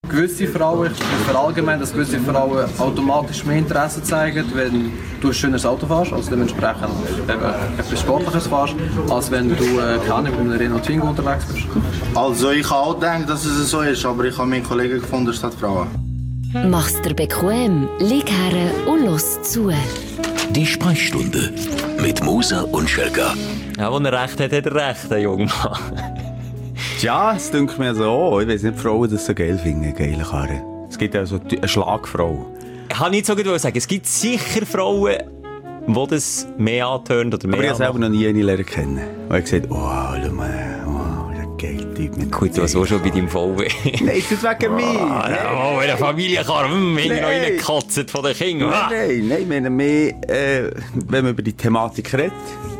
gewisse Frauen, ich verallgemeine, dass gewisse Frauen automatisch mehr Interesse zeigen, wenn du ein schönes Auto fährst, also dementsprechend etwas Sportliches fährst, als wenn du keine Ahnung, mit einem Renault Twingo unterwegs bist. Also ich habe auch gedacht, dass es so ist, aber ich habe meinen Kollegen gefunden statt Frauen. Mach's dir bequem, lieg her und los zu. Die Sprechstunde mit Musa und Schelka. Ja, wenn er recht hat, hat er recht, der junge Mann. Ja, es denkt mir so. Ich weiss nicht, Frauen das so geil finden, geile Karren. Es gibt ja so eine Schlagfrau. Ich kann nicht so gut sagen, es gibt sicher Frauen, die das mehr antönt oder mehr. Aber ich habe selber noch nie eine lernen kennen. Und ich gesagt, oh, schau mal, oh, der geile Typ mit gut, du warst auch schon bei deinem VW. Nein, das wegen mir. Oh, in der Familienkarre, wenn ich noch reingekotzt von den Kindern. Nein, ich meine mehr, wenn man über die Thematik redet.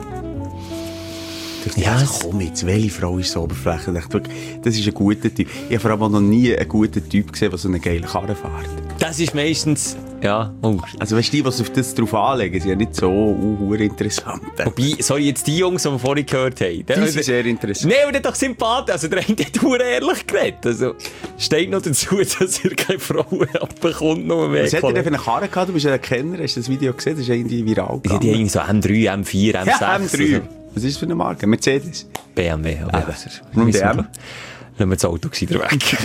Ja, komm jetzt, welche Frau ist so oberflächlich? Das ist ein guter Typ. Ich habe vor allem noch nie einen guten Typ gesehen, der so eine geile Karre fährt. Das ist meistens, ja. Also weißt du, die auf das drauf anlegen, sind ja nicht so interessant. Wobei, sorry, jetzt die Jungs, die wir vorhin gehört haben. Die sind sehr interessant. Nein, aber der hat doch sympathisch. Also der eine hat nur ehrlich geredet. Also steht noch dazu, dass er keine Frauen abbekommt. Was hat er denn für eine Karre gehabt? Du bist ja ein Kenner, hast du das Video gesehen? Das ist ja irgendwie viral gegangen. Die haben so M3, M4, M6. Ja, M3. Was ist das für eine Marke? Mercedes? BMW. Warum der M? Dann wir das Auto wieder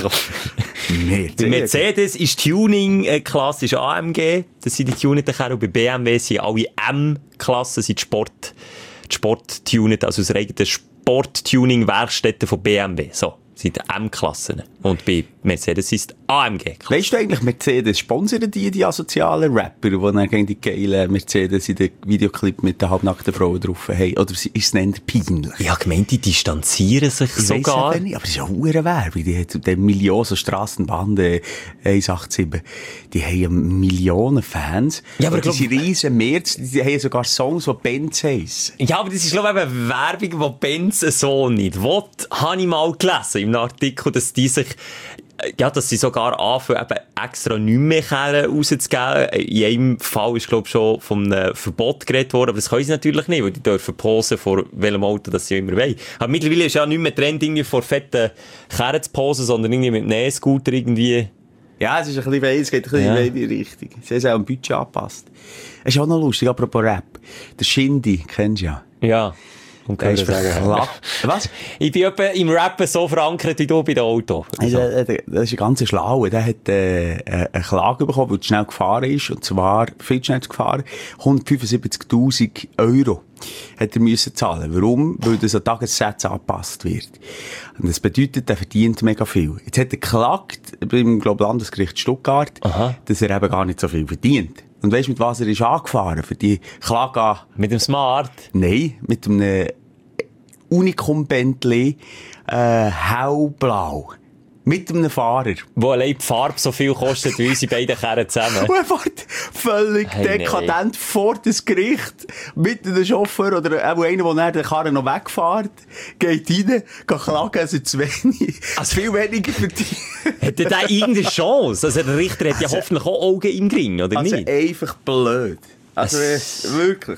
weg. Bei Mercedes ist Tuning-Klasse AMG. Das sind die tuneten Kerle. Bei BMW sind alle M-Klassen, sind die Sport-Tuned, also aus eigenen Sport-Tuning-Werkstätten von BMW. So, sind M-Klassen. Und bei Mercedes ist es AMG. Weißt du eigentlich, Mercedes sponsern die asozialen Rapper, die dann gegen die geilen Mercedes in den Videoclip mit den halbnackten Frauen drauf haben? Oder ist es dann peinlich? Ich habe gemeint, die distanzieren sich sogar. Nicht, aber es ist ja hure Werbung. Die hat die Millionen so Strassenbande 187. Die haben Millionen Fans. Ja, aber die sind riesen Merz. Die haben sogar Songs, die Benz heissen. Ja, aber das ist, glaube ich, eine Werbung, die Benz so nicht will. Habe ich mal gelesen im Artikel, dass die sich dass sie sogar anfangen, eben extra nicht mehr rauszugeben. In einem Fall ist, glaube ich, schon von einem Verbot geredet worden, aber das können sie natürlich nicht, weil die dürfen posen vor welchem Auto das sie immer wollen. Aber mittlerweile ist ja nicht mehr Trend, irgendwie vor fetten Kerren zu posen, sondern irgendwie mit einem E-Scooter irgendwie. Ja, es ist ein bisschen, es geht ein bisschen in die Richtung. Sie haben es auch am Budget angepasst. Es ist auch noch lustig, apropos Rap. Der Shindy, kennst du ja. Ja. Und der ist verklagt. Was? Ich bin etwa im Rappen so verankert wie du bei dem Auto. Also, das ist ein ganz Schlauer. Der hat eine Klage bekommen, weil er schnell gefahren ist. Und zwar viel schnell gefahren. 175.000 € hat er müssen zahlen. Warum? Weil das an Tagessätze angepasst wird. Und das bedeutet, er verdient mega viel. Jetzt hat er geklagt beim Landesgericht Stuttgart, dass er eben gar nicht so viel verdient. Und weisst du, mit was er ist angefahren für die Klage an? Mit dem Smart? Nein, mit einem Unicum-Bentley, hellblau. Mit einem Fahrer. Wo allein die Farbe so viel kostet wie unsere beiden Kerren zusammen. Und er fährt völlig dekadent vor das Gericht mit einem Chauffeur oder auch einer, der den Karren noch wegfährt, geht rein, kann klagen, also zu wenig. Also viel weniger verdient. Hat der irgendeine Chance? Also der Richter hat ja hoffentlich auch Augen im Ring, oder also nicht? Also einfach blöd. Also wirklich.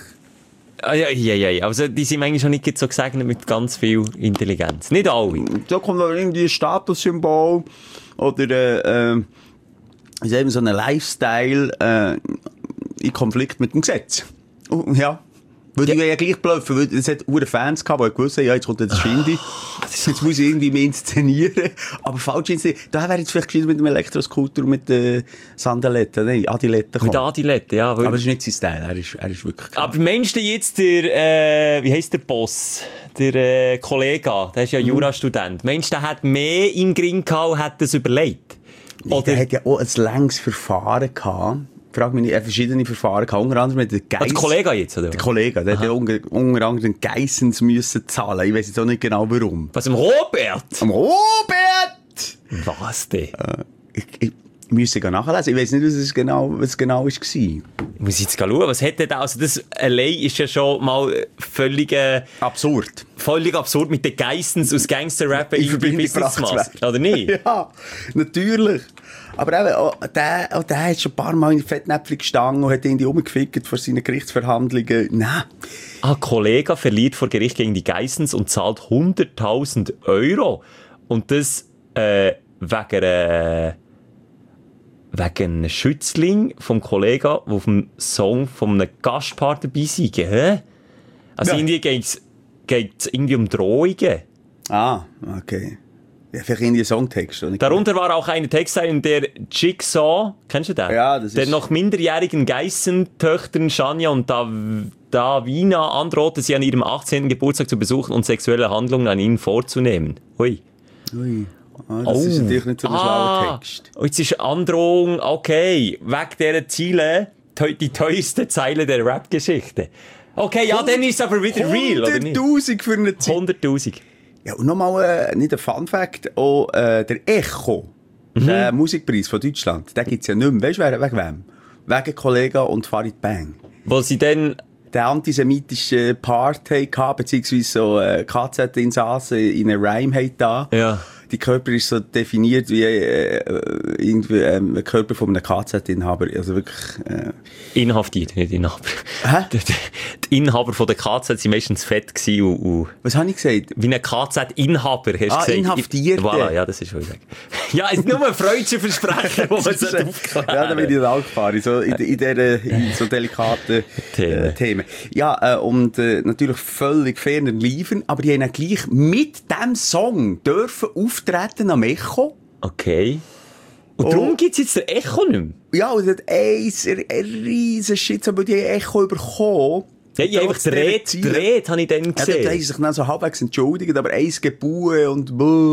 Ja. Also, die sind eigentlich schon nicht so gesegnet mit ganz viel Intelligenz. Nicht alle. Da kommt noch irgendwie ein Statussymbol oder, ist eben so ein Lifestyle, in Konflikt mit dem Gesetz. Ja. Weil die ja gleich bluffen, weil es hat Fans gehabt, die gewusst haben, ja, jetzt kommt das Shindy. Jetzt muss ich irgendwie mehr inszenieren. Aber falsch inszenieren. Da wäre jetzt vielleicht gescheit mit dem Elektroscooter und mit den Sandaletten, nein, Adiletten. Mit Adiletten, ja. Aber das ist nicht sein Style, er ist wirklich klar. Aber meinst du jetzt der, wie heisst der Boss? Der Kollege, der ist ja Jurastudent. Meinst du, der hat mehr im Gring gehabt und hat das überlegt? Oder? Der hat ja auch ein längeres Verfahren gehabt. Frag mich nicht, verschiedene Verfahren gehabt. Unter anderem mit den Geissens. Der Kollege jetzt, oder? Der Kollege, der hat ja unter anderem den Geissens müssen zahlen. Ich weiss jetzt auch nicht genau warum. Was, am Robert? Am Robert! Was denn? Ich müsste nachlesen. Ich weiss nicht, was es genau war. Ich muss jetzt schauen, was hätte da? Also das allein ist ja schon mal völlig absurd. Völlig absurd mit den Geissens aus Gangster-Rap in Businessmass. Oder nicht? Ja, natürlich. Aber eben, auch der hat schon ein paar Mal in Fettnäpfchen gestanden und hat irgendwie rumgefickt vor seinen Gerichtsverhandlungen. Nein. Ein Kollege verliert vor Gericht gegen die Geissens und zahlt 100.000 €. Und das wegen wegen einem Schützling vom Kollegen, der auf dem Song von einem Gastpaar dabei sei. Hä? Also irgendwie geht's irgendwie um Drohungen. Ah, okay. Ja, vielleicht irgendwie ein Songtext. Darunter war auch eine Textzeile, in der Jigsaw, kennst du den? Ja, das ist... Der noch minderjährigen Geißentöchtern Shania und Davina androhte, sie an ihrem 18. Geburtstag zu besuchen und sexuelle Handlungen an ihnen vorzunehmen. Ui. Das ist natürlich nicht so ein schlauer Text. Und jetzt ist Androhung, okay, wegen dieser Ziele, die teuerste Zeile der Rap-Geschichte. Okay, ja, dann ist es aber wieder real, oder nicht? 100'000 für eine Zeit. 100'000. Ja, und nochmal, nicht ein Fun-Fact, auch der Echo, der Musikpreis von Deutschland, den gibt's ja nicht mehr. Weißt du, wegen wem? Wegen Kollega und Farid Bang. Wo sie dann... Der antisemitische Part hatten, beziehungsweise so KZ-Insassen in einem Rhyme hatten. Ja. Die Körper ist so definiert wie irgendwie ein Körper von einem KZ-Inhaber. Also wirklich... Inhaftiert, nicht Inhaber. Hä? Die Inhaber von der KZ waren meistens fett und Was habe ich gesagt? wie ein KZ-Inhaber, hast du gesagt. Inhaftierte. Voilà, ja, das ist schon gesagt. Ja, es ist nur ein freudscher Versprecher, wo man es aufklären. Ja, da bin ich dann gefahren, so in so delikaten Themen. Ja, und natürlich völlig ferner liefern, aber die haben dann gleich mit diesem Song dürfen auftreten am Echo. Okay. Und darum gibt es jetzt den Echo nicht mehr? Ja, und das hat ein riesen Shit, aber die haben Echo bekommen. Ja, ich habe einfach dreht, habe ich dann gesehen. Ja, da haben sie sich dann so halbwegs entschuldigt, aber eins Gebue und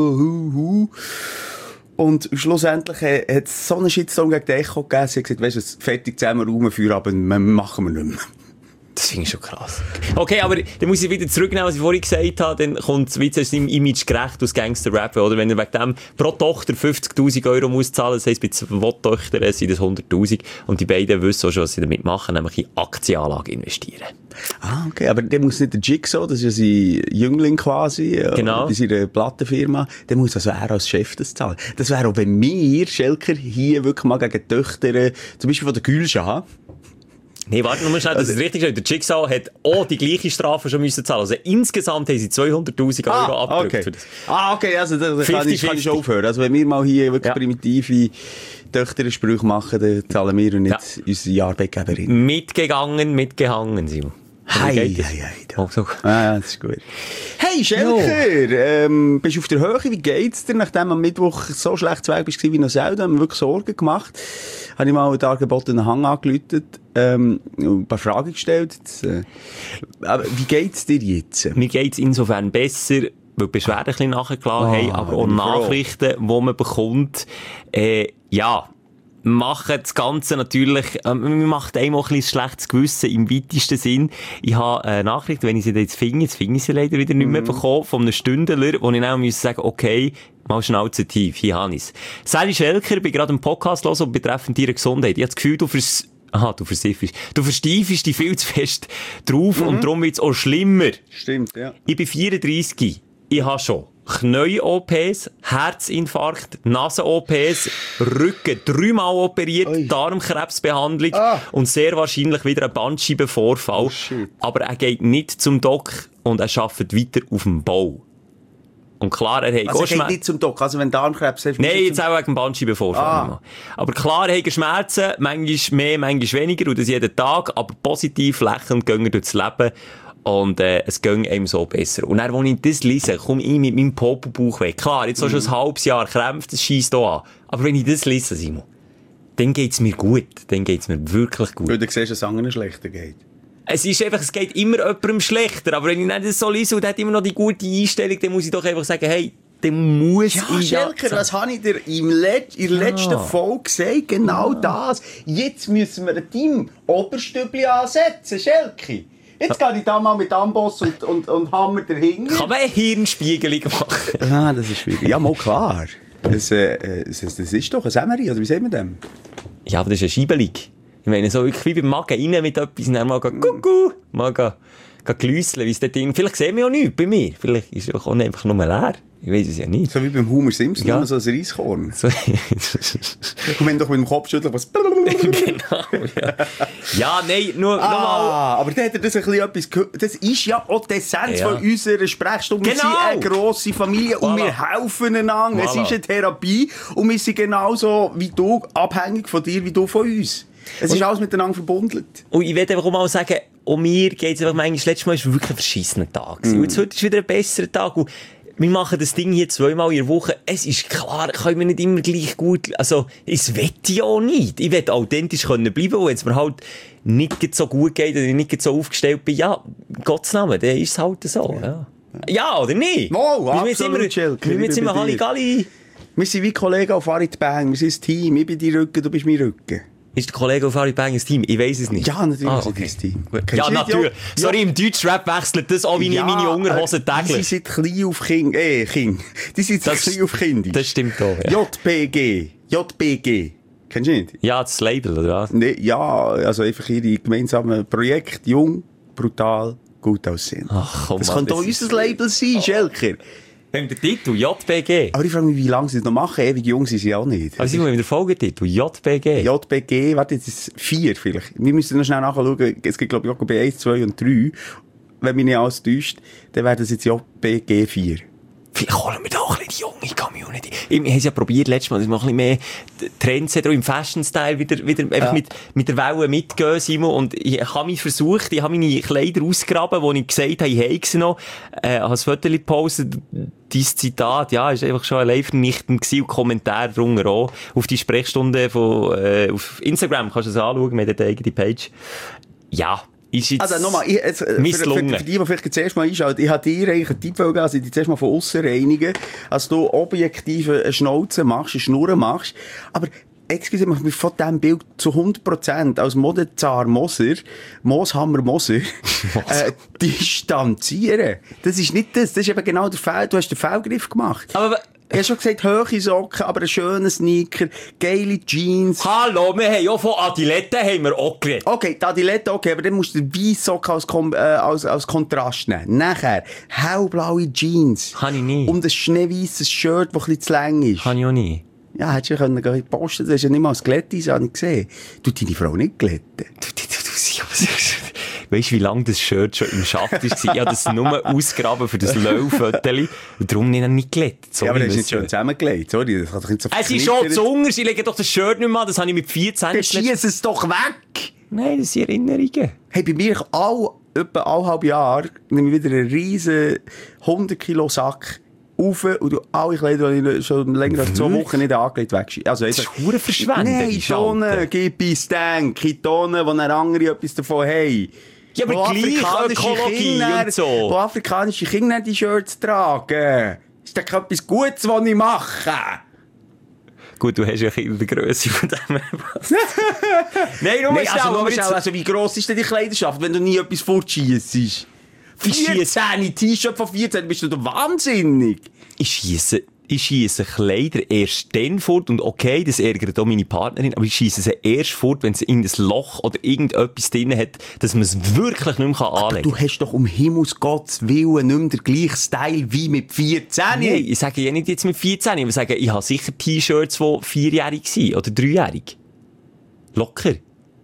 und schlussendlich hat es so einen Shitstorm gegen den Echo gegeben. Sie hat gesagt, weisst du, fertig zusammen rumführen, aber machen wir nicht mehr. Das finde ich schon krass. Okay, aber dann muss ich wieder zurücknehmen, was ich vorhin gesagt habe. Dann kommt es wieder seinem Image gerecht aus Gangster-Rap. Oder wenn er wegen dem pro Tochter 50'000 Euro muss zahlen, das heisst, bei 2 Töchtern sind das 100'000. Und die beiden wissen auch schon, was sie damit machen, nämlich in Aktienanlage investieren. Ah, okay. Aber der muss nicht der Jigsaw, das ist ja sein Jüngling quasi. Genau. Bei seiner Plattenfirma. Der muss also er als Chef das zahlen. Das wäre auch, wenn wir, Schelker, hier wirklich mal gegen Töchter, zum Beispiel von der Gülscha, Nee, warte nur schnell, das ist richtig. Der Jigsaw hat auch die gleiche Strafe schon müssen zahlen. Also insgesamt haben sie 200'000 Euro abgedrückt. Okay. Für das. Ah, okay, also da kann ich schon aufhören. Also wenn wir mal hier wirklich primitive Töchter-Sprüche machen, dann zahlen wir und nicht unsere Arbeitgeberin. Mitgehangen, Simon. Hei. So. Ja, das ist gut. Hey, Schelker, bist du auf der Höhe? Wie geht's dir? Nachdem am Mittwoch so schlecht weg bist wie noch selten, haben wir wirklich Sorgen gemacht. Habe ich mal einen dargebotenen Hang angeläutet, ein paar Fragen gestellt. Aber wie geht's dir jetzt? Mir geht's insofern besser, weil die Beschwerden ein bisschen nachgelassen haben, aber auch Nachrichten, die man bekommt. Machen das Ganze natürlich, man macht einem auch ein bisschen schlechtes Gewissen im weitesten Sinn. Ich habe eine Nachricht, wenn ich sie jetzt finde ich sie leider wieder nicht mehr bekommen, von einem Stündler, wo ich dann muss sagen, okay, mal Schnauze tief, hier habe ich es. Sally Schelker, ich bin gerade im Podcast los und betreffend ihre Gesundheit. Ich habe das Gefühl, du versteifst dich viel zu fest drauf und darum wird es auch schlimmer. Stimmt, ja. Ich bin 34, ich habe schon Knie-OPs, Herzinfarkt, Nasen-OPs, Rücken 3-mal operiert, Darmkrebsbehandlung und sehr wahrscheinlich wieder ein Bandscheibenvorfall. Aber er geht nicht zum Doc und er arbeitet weiter auf dem Bau. Und klar, er hat also er geht nicht zum Doc, also wenn Darmkrebs hast... Nein, jetzt auch wegen dem Bandscheibenvorfall. Aber klar, er hat Schmerzen, manchmal mehr, manchmal weniger, und das jeden Tag, aber positiv lächelnd gehen wir durchs Leben. Und es ging einem so besser. Und dann, als ich das lese, komme ich mit meinem Popelbauch weg. Klar, jetzt so schon ein halbes Jahr Krämpfe, das scheisst hier an. Aber wenn ich das lese, Simon, dann geht's mir gut. Dann geht's mir wirklich gut. Weil du siehst, dass es anderen schlechter geht. Es ist einfach, es geht immer jemandem schlechter. Aber wenn ich nicht das so lese und hat immer noch die gute Einstellung, dann muss ich doch einfach sagen, hey, dann muss ich... Ja, Schelker, was habe ich dir in der letzten Folge gesagt? Genau das. Jetzt müssen wir ein Team Oberstübli ansetzen, Schelker. Jetzt gehe ich da mal mit Amboss und Hammer dahinter. Kann man eine Hirnspiegelung machen? Ah, das ist schwierig. Ja, mal klar. Das ist doch ein Semmeri, oder wie sehen wir das? Ja, aber das ist eine Schiebelung. Ich meine, so wirklich wie beim Magen rein mit etwas, und dann mal mal glüsseln, wie es dort drin... Vielleicht sehen wir auch nichts bei mir. Vielleicht ist es auch einfach nur leer. Ich weiss es ja nicht. So wie beim Homer Simpson, Ja. nur so ein Reiskorn. So. Und wenn doch mit dem Kopf schütteln, was... Genau, ja. Ja, nein, nur mal. Aber dann hat er das ein bisschen etwas gehört. Das ist ja auch die Essenz Ja. von unserer Sprechstunde. Wir Genau. sind eine grosse Familie und Voilà. wir helfen einander. Es Voilà. ist eine Therapie und wir sind genauso wie du, abhängig von dir, wie du von uns. Es ist alles miteinander verbunden. Und ich will einfach mal sagen, mir geht es einfach manchmal, das letzte Mal war wirklich ein verschissener Tag. Und jetzt heute ist wieder ein besserer Tag. Und wir machen das Ding hier 2-mal in der Woche. Es ist klar, können wir nicht immer gleich gut, also, es will ich auch nicht. Ich will authentisch können bleiben, und wenn es mir halt nicht so gut geht, oder ich nicht so aufgestellt bin, ja, Gottes Namen, dann ist es halt so, ja. Ja, oder nicht? Oh, Wir müssen absolut, Schelker, wir müssen ich bin immer bei dir. Halligalli. Wir sind wie Kollegen auf Farid Bang. Wir sind ein Team. Ich bin dein Rücken, du bist mein Rücken. Ist der Kollege auf Farid Bang ein Team? Ich weiss es nicht. Ja, natürlich Ah, ist okay. das Team. Gut. Kennst Ja, du natürlich. die? Sorry, im Deutschrap wechselt das auch wie ich meine Unterhosen Die täglich. sind klein auf Kind. Die sind klein auf Kinder. Das stimmt auch, ja. JBG. Kennst du nicht? Ja, das Label, oder was? Nee, ja, also einfach ihre gemeinsamen Projekte. Jung, brutal, gut aussehen. Ach, komm, Das Mann, könnte auch das unser Label sein, Schelker. Wir haben den Titel JBG. Aber ich frage mich, wie lange sie das noch machen. Ewig jung sind sie auch nicht. Aber Simon, wir haben den Folgetitel JBG. JBG, warte, das ist 4 vielleicht. Wir müssen noch schnell nachschauen. Es gibt, glaube ich, JBG 1, 2 und 3. Wenn mich nicht alles täuscht, dann wäre das jetzt JBG 4. Vielleicht holen wir da auch ein bisschen die junge Community. Wir haben es ja probiert letztes Mal, dass wir ein bisschen mehr Trends haben, auch im Fashion-Style wieder einfach mit der Welle mitgehen, Simon. Und ich habe mich versucht, ich habe meine Kleider ausgegraben, wo ich gesagt habe, ich habe sie noch, habe ein Foto gepostet. Dein Zitat, ja, ist einfach schon allein vernichtend gewesen und Kommentare drunter auch. Auf die Sprechstunde von, auf Instagram kannst du es anschauen, wir haben eine eigene Page. Ja. Ist jetzt Also nochmal, für die vielleicht zuerst mal einschalten, ich habe dir eigentlich einen Tipp gegeben, also die zuerst mal von aussen reinigen, als du objektiv eine Schnauze machst, eine Schnurre machst, aber excuse mich, von diesem Bild zu 100% als Modezar Mooshammer Moser, distanzieren. Das ist nicht das ist eben genau der Fehl, du hast den Fehlgriff gemacht. Aber ich habe schon gesagt, hohe Socken, aber einen schönen Sneaker, geile Jeans. hallo, wir haben ja von Adiletten haben wir auch geredet. Okay, die Adilette, okay, aber dann musst du den Weisssocken als Kontrast nehmen. Nachher, hellblaue Jeans. Kann ich nie. Und ein schneeweisses Shirt, das ein bisschen zu lang ist. Kann ich auch nie. Ja, hättest du können posten, das ist ja nicht mal das Glättis, habe ich gesehen. Du deine Frau nicht glätten. Weißt du, wie lange das Shirt schon im Schacht war? Ich habe das nur ausgraben für das Löw-Foto und darum nicht glättet. Ja, aber das ist nicht schön zusammengelegt, sorry. Das kann doch nicht so Es ist schon zu Hunger, ich lege doch das Shirt nicht mehr an, das habe ich mit 14 Dann schiess es doch weg! Nein, das sind Erinnerungen. Hey, bei mir etwa eineinhalb Jahre nehme ich wieder einen riesen 100 Kilo Sack rauf und du alle Kleider, die ich schon länger als 2 Wochen nicht angelegt wegschießen. Also Das ist verdammt verschwendet. Nein, Tonnen, gib uns Dank, Tonnen, wo dann andere etwas davon haben. Ja, aber Wo gleich afrikanische Ökologie Kinder- und so. Wo afrikanische Kinder die Shirts tragen. Ist das etwas Gutes, was ich mache? Gut, du hast ja in der Grösse von dem. Nein, nur Nein, schnell, also, aber schnell, also wie gross ist denn die Kleiderschaft, wenn du nie etwas fortschiessest? Ich schiesse- 14, T-Shirt von 14, bist du doch wahnsinnig. Ich schiesse Kleider erst dann fort und okay, das ärgert auch meine Partnerin, aber ich schiesse sie erst fort, wenn sie irgendein Loch oder irgendetwas drin hat, dass man es wirklich nicht mehr anlegen kann. Du hast doch um Himmels Gottes Willen nicht mehr den gleichen Style wie mit 14. Nein, ich sage ja nicht jetzt mit 14, ich sage, ich habe sicher T-Shirts, die 4-jährig waren oder 3-jährig. Locker.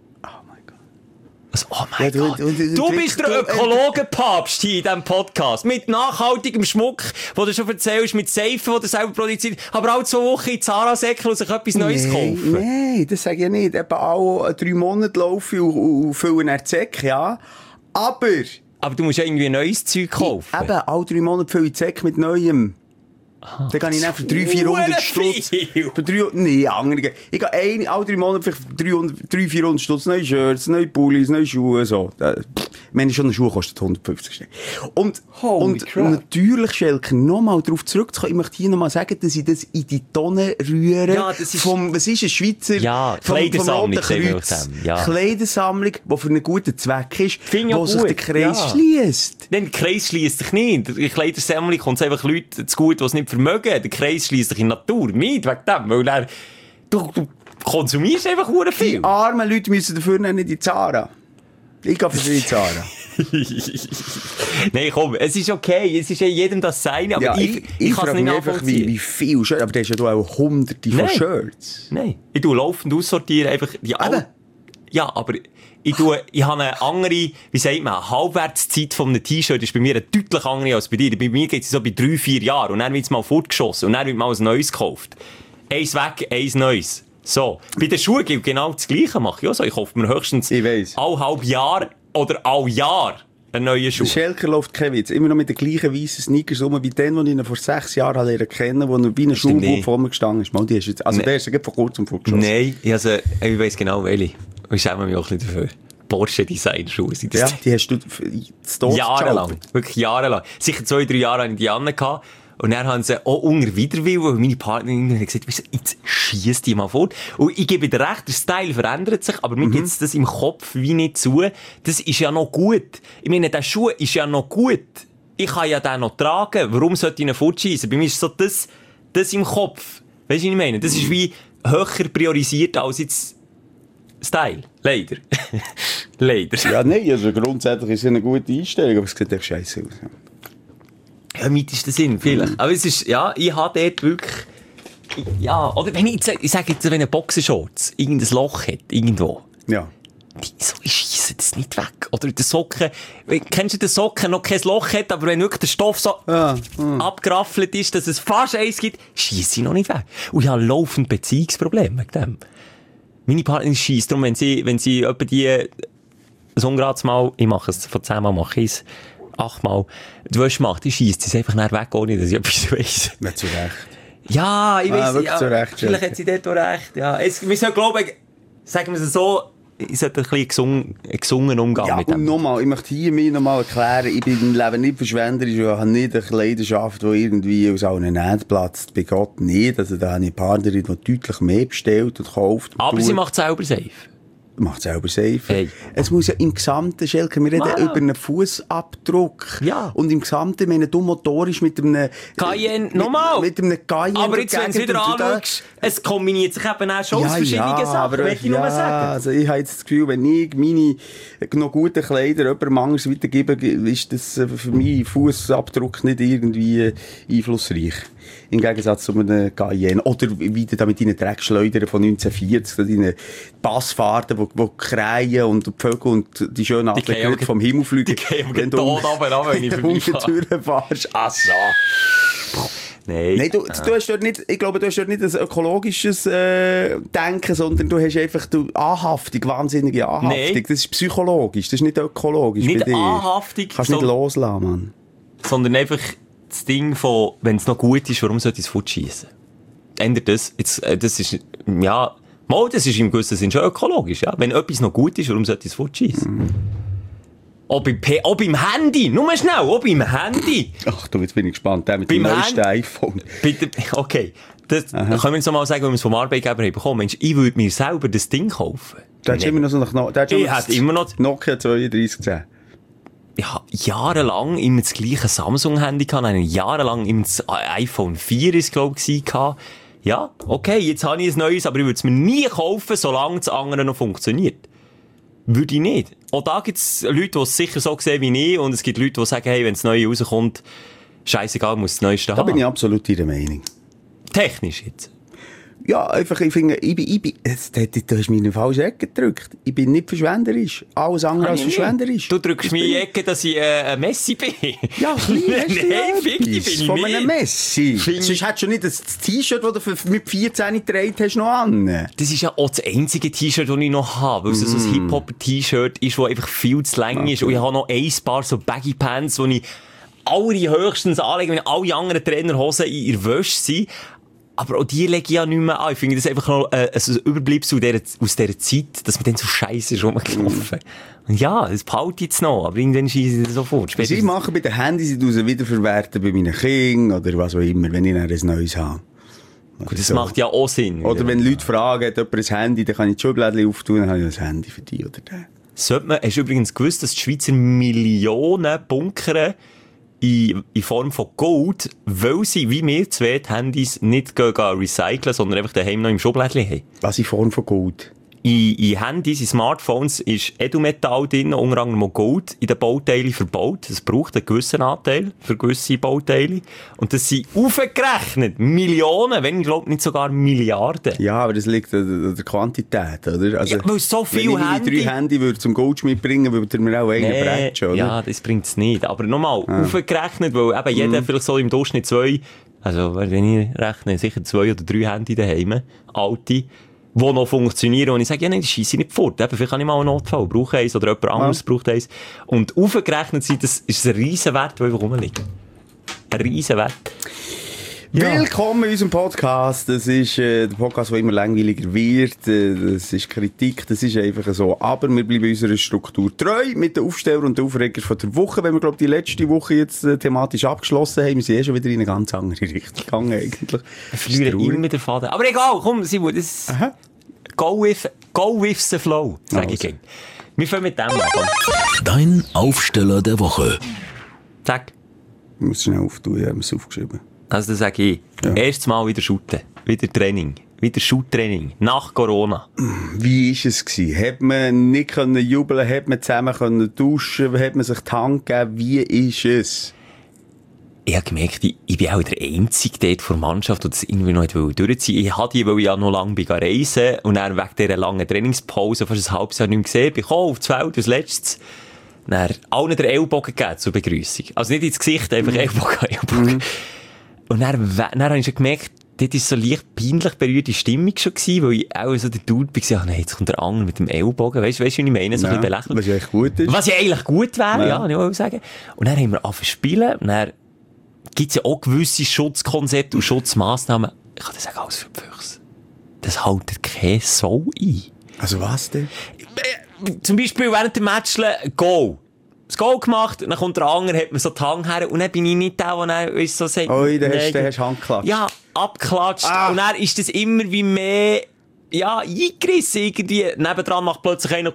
Also, oh mein Ja, Gott. Du bist der Ökologenpapst hier in diesem Podcast. Mit nachhaltigem Schmuck, den du schon erzählst, mit Seifen, die du selber produziert, aber auch 2 Wochen in Zara-Säckel und sich etwas Neues kaufen. Nein, das sage ich nicht. Eben auch 3 Monate laufe ich und füllen einen Säck, ja. Aber du musst ja irgendwie ein neues Zeug kaufen. eben, alle 3 Monate fülle ich den Säck mit Neuem. Dann gehe ich dann für 300-400 Stutz. Nein, andere. Ich gehe alle 3 Monate für 300-400 Stutz. Neue Shirts, neue Pullis, neue Schuhe, so. Meine schon eine Schuhe kostet 150 Und natürlich, Schelker, nochmal darauf zurückzukommen, ich möchte hier nochmal sagen, dass ich das in die Tonne rühre. Ja, das ist... Was ist ein Schweizer? Ja, Kleidersammlung, sagen wir dem. Ja. Kleidersammlung, die für einen guten Zweck ist, wo sich der Kreis schliesst. Nein, der Kreis schliesst sich nicht. In der Kleidersammlung kommt es einfach Leute zu gut, die es nicht vermögen. Der Kreis schliesst sich in Natur mit, wegen dem. Weil dann, du konsumierst einfach sehr viel. Die armen Leute müssen dafür nicht in die Zara. Ich gehe für die Zara. Nein, komm, es ist okay, es ist ja jedem das Seine, aber Ja, ich kann frage es nicht mich einfach, nachvollziehen. wie viel Shirts, aber du hast ja auch hunderte von Nein. Shirts. Nein, ich tue laufend aussortieren, einfach die Eben. Ja, aber ich habe eine andere, wie sagt man, Halbwertszeit von einem T-Shirt ist bei mir eine deutlich andere als bei dir. Bei mir geht es so bei 3-4 Jahren und dann wird es mal fortgeschossen und dann wird mal ein neues gekauft. Eins weg, eins neues. So. Bei den Schuhen gilt genau das Gleiche, mache ich auch so. Ich kaufe mir höchstens Ich weiss. alle halb Jahr oder alle Jahr einen neuen Schuh. Der Schelker läuft kein Witz. Immer noch mit den gleichen weißen Sneakers rum, wie den, den ich ihn vor 6 Jahren lernen kennen, wo er wie ein Stimmt Schuhbuch nicht. vor mir gestanden ist. Mal, die ist jetzt, also Nee. der ist ja gerade vor kurzem vorgeschossen. Nein, ich weiss genau welche. Ich schäme mich auch ein bisschen dafür. Porsche Design-Schuhe sind das. Ja, die hast du zu Tod Jahrelang. geschaltet. Wirklich jahrelang. Sicher 2-3 Jahre hatte ich die angehabt. Und dann haben sie auch unter Widerwillen, weil meine Partnerin hat gesagt, weißt du, jetzt schiess die mal vor. Und ich gebe dir recht, der Style verändert sich, aber mir geht das im Kopf wie nicht zu. Das ist ja noch gut. Ich meine, der Schuh ist ja noch gut. Ich kann ja den noch tragen. Warum sollte ich ihn fortschiessen? Bei mir ist so das im Kopf. Weißt du, was ich meine? Das ist wie höher priorisiert als jetzt Style. Leider. Leider. Ja, nein, also grundsätzlich ist es eine gute Einstellung, aber es sieht echt scheiße aus. Ja, im weitesten Sinn, vielleicht. Aber es ist, ja, ich habe dort wirklich, ja, oder wenn ich sage jetzt, wenn eine Boxershorts irgendein Loch hat, irgendwo, Ja. ich scheisse das nicht weg. Oder der Socken, kennst du den Socken, noch kein Loch hat, aber wenn wirklich der Stoff so abgeraffelt ist, dass es fast eins gibt, scheisse ich noch nicht weg. Und ich habe laufend Beziehungsprobleme mit dem. Meine Partnerin scheisst darum, wenn sie etwa die, so ungerades Mal, ich mache es, von 10 Mal mache ich es, 8 Mal, die Wäsche macht, die scheisst es einfach nicht weg, ohne dass ich etwas weiss. Nicht zu Recht. Ja, ich weiss, wirklich ja, zu Recht, vielleicht Schelke. hat sie dort auch recht. Ja. Wir sollten glauben, sagen wir es so, ich sollte ein bisschen gesungen umgehen Ja, mit und dem. nochmal, ich möchte hier mir nochmal erklären, ich bin im Leben nicht verschwenderisch, ich habe nicht eine Leidenschaft, die irgendwie aus allen Nähten platzt. Bei Gott nicht. Also da habe ich eine Partnerin, die deutlich mehr bestellt und kauft. Und Aber tut. sie macht es selber safe. Macht selber safe. Hey. Es muss ja im Gesamten, Schelke, wir reden Voilà. über einen Fußabdruck. Ja. Und im Gesamten, wenn du motorisch mit einem... Cayenne, nochmal. Mit einem Cayenne... Aber jetzt, wenn du es wieder dagegen- und du da- anschaust, es kombiniert sich eben auch schon aus verschiedenen Sachen, aber möchte ich nur sagen. Also ich habe jetzt das Gefühl, wenn ich meine noch guten Kleider jemandem anderes weitergebe, ist das für meinen Fußabdruck nicht irgendwie einflussreich. Im Gegensatz zu einem Cayenne. Oder wie du da mit deinen Dreckschleudern von 1940, da deine Passfahrten, die krähen und die Vögel und die schönen Adler gehen gerade vom Himmel fliegen. Die gehen tot runter, wenn ich vorbeifahre. um die Tür fährst. Ach so. Nein, du hast dort nicht, ich glaube, du hast dort nicht ein ökologisches Denken, sondern du hast einfach Anhaftung, wahnsinnige Anhaftung. Nein. Das ist psychologisch, das ist nicht ökologisch Nicht bei dir. Anhaftung, Kannst nicht loslassen, Mann. sondern einfach das Ding von, wenn es noch gut ist, warum sollte ich es fortschiessen? Ändert das. Jetzt, das ist, ja, mal, das ist im gewissen Sinn schon ökologisch, ja. Wenn etwas noch gut ist, warum sollte ich es fortschiessen? Ob im Handy, nur schnell, ob im Handy. Ach du, jetzt bin ich gespannt, der mit dem Beim neuesten iPhone. Bitte, okay. Das können wir jetzt noch mal sagen, wenn wir es vom Arbeitgeber haben bekommen. Mensch, ich würde mir selber das Ding kaufen. Der hat Nee. immer noch so nach Ich hätte immer noch- Nokia 3210. Ich habe jahrelang immer das gleiche Samsung-Handy gehabt, habe jahrelang immer das iPhone 4 ist, glaube ich, gehabt. Ja, okay, jetzt habe ich ein neues, aber ich würde es mir nie kaufen, solange das andere noch funktioniert. Würde ich nicht. Auch da gibt es Leute, die es sicher so sehen wie ich, und es gibt Leute, die sagen, hey, wenn das Neue rauskommt, scheissegal, muss das Neueste Da haben. bin ich absolut Ihrer Meinung. Technisch jetzt. Ja, einfach, ich finde, du hast mich in eine falsche Ecke gedrückt. Ich bin nicht verschwenderisch. Alles andere als verschwenderisch. Du drückst mir in die Ecke, dass ich ein Messi bin. Ja, klein, hast du ja Nein, fick dich, etwas bin ich von nicht. einem Messi. Find- Sonst hättest du nicht das T-Shirt, das du mit 14 getragen hast, noch an. Das ist ja auch das einzige T-Shirt, das ich noch habe, weil es so ein Hip-Hop-T-Shirt ist, das einfach viel zu lang ist. Und ich habe noch ein paar so Baggy Pants, die ich höchstens anlege, wenn alle anderen Trainerhosen in der Wäsche sind. Aber auch die lege ich ja nicht mehr an. Ich finde das einfach noch ein Überbleibsel aus dieser Zeit, dass man dann so scheiße ist rumgelaufen. Und ja, das behalte ich jetzt noch, aber irgendwann schieße ich das sofort. Was ich mache bei den Handys, ich tue sie wiederverwerten bei meinen Kindern oder was auch immer, wenn ich dann ein neues habe. Gut, das macht ja auch Sinn. Oder wenn Leute fragen, hat jemand ein Handy, dann kann ich die Schublädchen auftun, dann habe ich ein Handy für die oder den. Hast du übrigens gewusst, dass die Schweizer Millionen bunkern in Form von Gold, weil sie, wie wir zwei, die Handys nicht recyceln, sondern einfach daheim noch im Schublädchen haben? Was in Form von Gold? in Handys, in Smartphones ist Edelmetall drin, unter anderem auch Gold in den Bauteilen verbaut. Das braucht einen gewissen Anteil für gewisse Bauteile. Und das sind aufgerechnet Millionen, wenn ich glaube nicht sogar Milliarden. Ja, aber das liegt an der Quantität, oder? Also, ja, weil so viel wenn ich 3 Handy würde zum Goldschmied bringen, würde er mir auch einen bretschen, oder? Ja, das bringt es nicht. Aber nochmal, aufgerechnet, weil eben jeder vielleicht so im Durchschnitt 2, also wenn ich rechne, sicher 2 oder 3 Handy daheim, alte, die noch funktionieren. Und ich sage, ja, nein, die scheisse nicht fort. Eben, vielleicht habe ich mal einen Notfall, brauche eins oder jemand anderes braucht eins. Und aufgerechnet sind, das ist ein Riesenwert, der einfach rumliegt. Ein Riesenwert. Ja. Willkommen in unserem Podcast. Das ist der Podcast, der immer langweiliger wird. Das ist Kritik, das ist einfach so. Aber wir bleiben unserer Struktur treu mit den Aufsteller und den Aufreger von der Woche. Wenn wir, glaube ich, die letzte Woche jetzt thematisch abgeschlossen haben, wir sind schon wieder in eine ganz andere Richtung gegangen, eigentlich. Wir verlieren immer den Faden. Aber egal, komm, Simon, das go with the flow, sage ich. Wir fangen mit dem an. Dein Aufsteller der Woche. Sag. Ich muss schnell auftun, ich habe es aufgeschrieben. Also, das sage ich. Ja. Erstes Mal wieder shooten. Wieder Training. Wieder Shoot-Training. Nach Corona. Wie war es gewesen? Hat man nicht können jubeln? Hat man zusammen können duschen? Hat man sich die Hand gegeben? Wie ist es? Ich habe gemerkt, ich bin auch der Einzige dort vor der Mannschaft, der das irgendwie noch nicht durchziehen wollte. Ich hatte die, weil ich ja noch lange reisen und dann wegen dieser langen Trainingspause fast ein halbes Jahr nicht mehr gesehen. Ich komme aufs Feld als letztes. Dann allen den Ellbogen gegeben zur Begrüßung. Also nicht ins Gesicht, einfach Ellbogen. Und dann habe ich schon gemerkt, dort war so leicht peinlich berührte Stimmung schon gewesen, weil ich auch so der Dude war, nee, jetzt kommt der andere mit dem Ellbogen. Weißt du, wie ich meine? So ein bisschen belächelt. Was ja eigentlich gut ist. Was ja eigentlich gut wäre, ja, ich will sagen. Und dann haben wir angefangen zu spielen. Und dann gibt es ja auch gewisse Schutzkonzepte und Schutzmaßnahmen. Ich kann das sagen, alles für die Füchse. Das haltet keine Sau ein. Also was denn? Zum Beispiel während dem Matchen Goal. Das Goal gemacht, dann kommt der andere, hat mir so die Hand her, und dann bin ich nicht der, der so sagt, oi, dann hast du Hand geklatscht. Ja, abgeklatscht. Und dann ist das immer wie mehr, ja, eingerissen irgendwie. Nebendran macht plötzlich einer,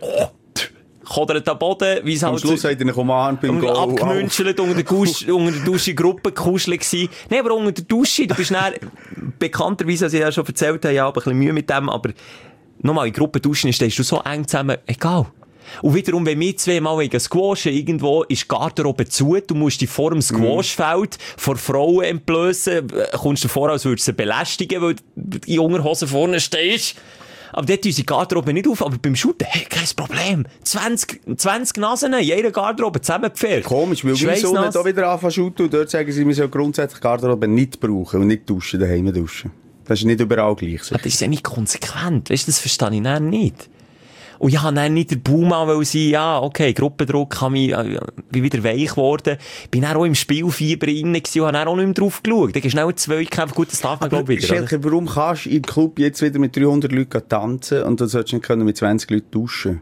kodert am Boden, wie es halt... Am Schluss hat er ihn umarmt beim Goal. Abgemünschelt, unter der Dusche Gruppe kuschelig gewesen. Nein, aber unter der Dusche, du bist dann, bekannterweise, als ich ja schon erzählt habe, ja, aber ein bisschen Mühe mit dem, aber nochmal, in Gruppe duschen stehst du so eng zusammen, egal. Und wiederum, wenn wir zweimal wegen Squashen irgendwo ist die Garderobe zu, du musst dich vor dem Squashfeld vor Frauen entblößen, kommst du vor, als würdest du sie belästigen, weil du in Unterhosen vorne stehst. Aber dort unsere Garderobe nicht auf, aber beim Shooten, hey, kein Problem. 20 Nasen in jeder Garderobe zusammengepfercht. Komisch, weil wir so nicht auch wieder anfangen zu shooten und dort sagen sie, wir sollen grundsätzlich Garderobe nicht brauchen und nicht duschen, daheim duschen. Das ist nicht überall gleich so. Das ist ja nicht konsequent, weißt du, das verstehe ich dann nicht. Und ich habe dann nicht der Baumann, weil sie, ja, okay, Gruppendruck, bin wieder weich geworden. Bin dann auch im Spielfieber drin gewesen und habe dann auch nicht mehr drauf geschaut. Dann gehst du schnell in 2 Kämpfe, gut, das darf man, glaube ich, wieder. Schelke, warum kannst du im Club jetzt wieder mit 300 Leuten tanzen und dann solltest du nicht mit 20 Leuten duschen?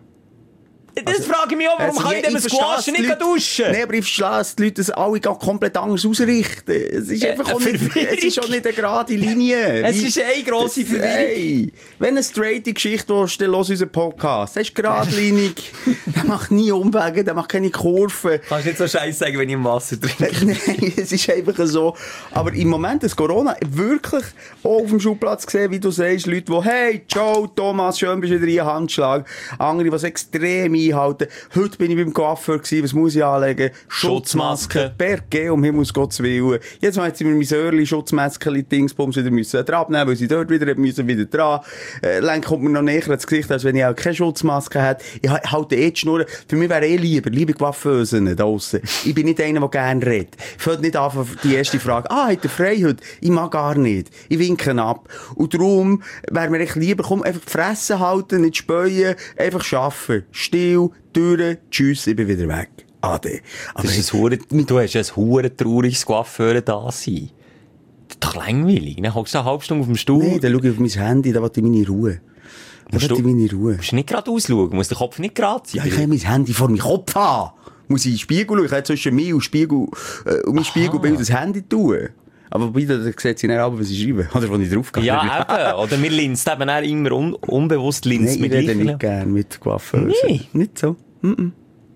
Das frage ich mich auch, warum kann ich denn das Squash nicht duschen? Nein, aber ich verstehe, dass die Leute das alle komplett anders ausrichten. Es ist einfach auch nicht, es ist auch nicht eine gerade Linie. Es ist eine grosse Verwirrung. Hey, wenn eine straighte Geschichte willst, dann hör unseren Podcast. Das ist geradlinig. Der macht nie Umwege, der macht keine Kurven. Kannst du nicht so Scheiß sagen, wenn ich im Wasser trinke? Nein, es ist einfach so. Aber im Moment des Corona wirklich auch auf dem Schulplatz gesehen, wie du sagst, Leute, die, hey, ciao, Thomas, schön bist du wieder hier, Handschlag. Andere, die es extrem einhalten. Heute bin ich beim Coiffeur gewesen, was muss ich anlegen? Schutzmaske. Berge, um Himmels Gottes Willen. Jetzt haben sie mir mein Sörli, Schutzmaske-Dingsbums wieder müssen abnehmen, weil sie dort wieder dran. Dann kommt mir noch näher ins Gesicht, als wenn ich auch keine Schutzmaske hätte. Ich halte die Schnurren. Für mich wäre liebe Coiffeusen da draussen. Ich bin nicht einer, der gerne redet. Ich würde nicht anfangen, die erste Frage, hat er frei heute? Ich mag gar nicht. Ich winke ab. Und darum wäre mir echt lieber, komm, einfach die Fresse halten, nicht späuen, einfach arbeiten. Still, Türen, tschüss, ich bin wieder weg. Ade. Aber das ist du hast ein hure trauriges Coiffeur da sein. Das ist doch langweilig. Dann hockst du eine halbe Stunde auf dem Stuhl. Nein, dann schaue ich auf mein Handy, da will ich meine Ruhe. Musst du nicht gerade ausschauen, muss der Kopf nicht gerade sein. Ja, ich kann mein Handy vor meinem Kopf haben. Muss ich in den Spiegel schauen. Ich kann zwischen mir und Spiegel, und mein Spiegelbild das Handy tun. Aber bei da sieht sie nicht ab, was ich schreibe. Oder wo ich draufgehe. Ja, eben. Oder wir linsen eben auch immer unbewusst linsen. Nein, ich rede nicht gerne mit Coiffeusen. Nee. Nicht so. Nein.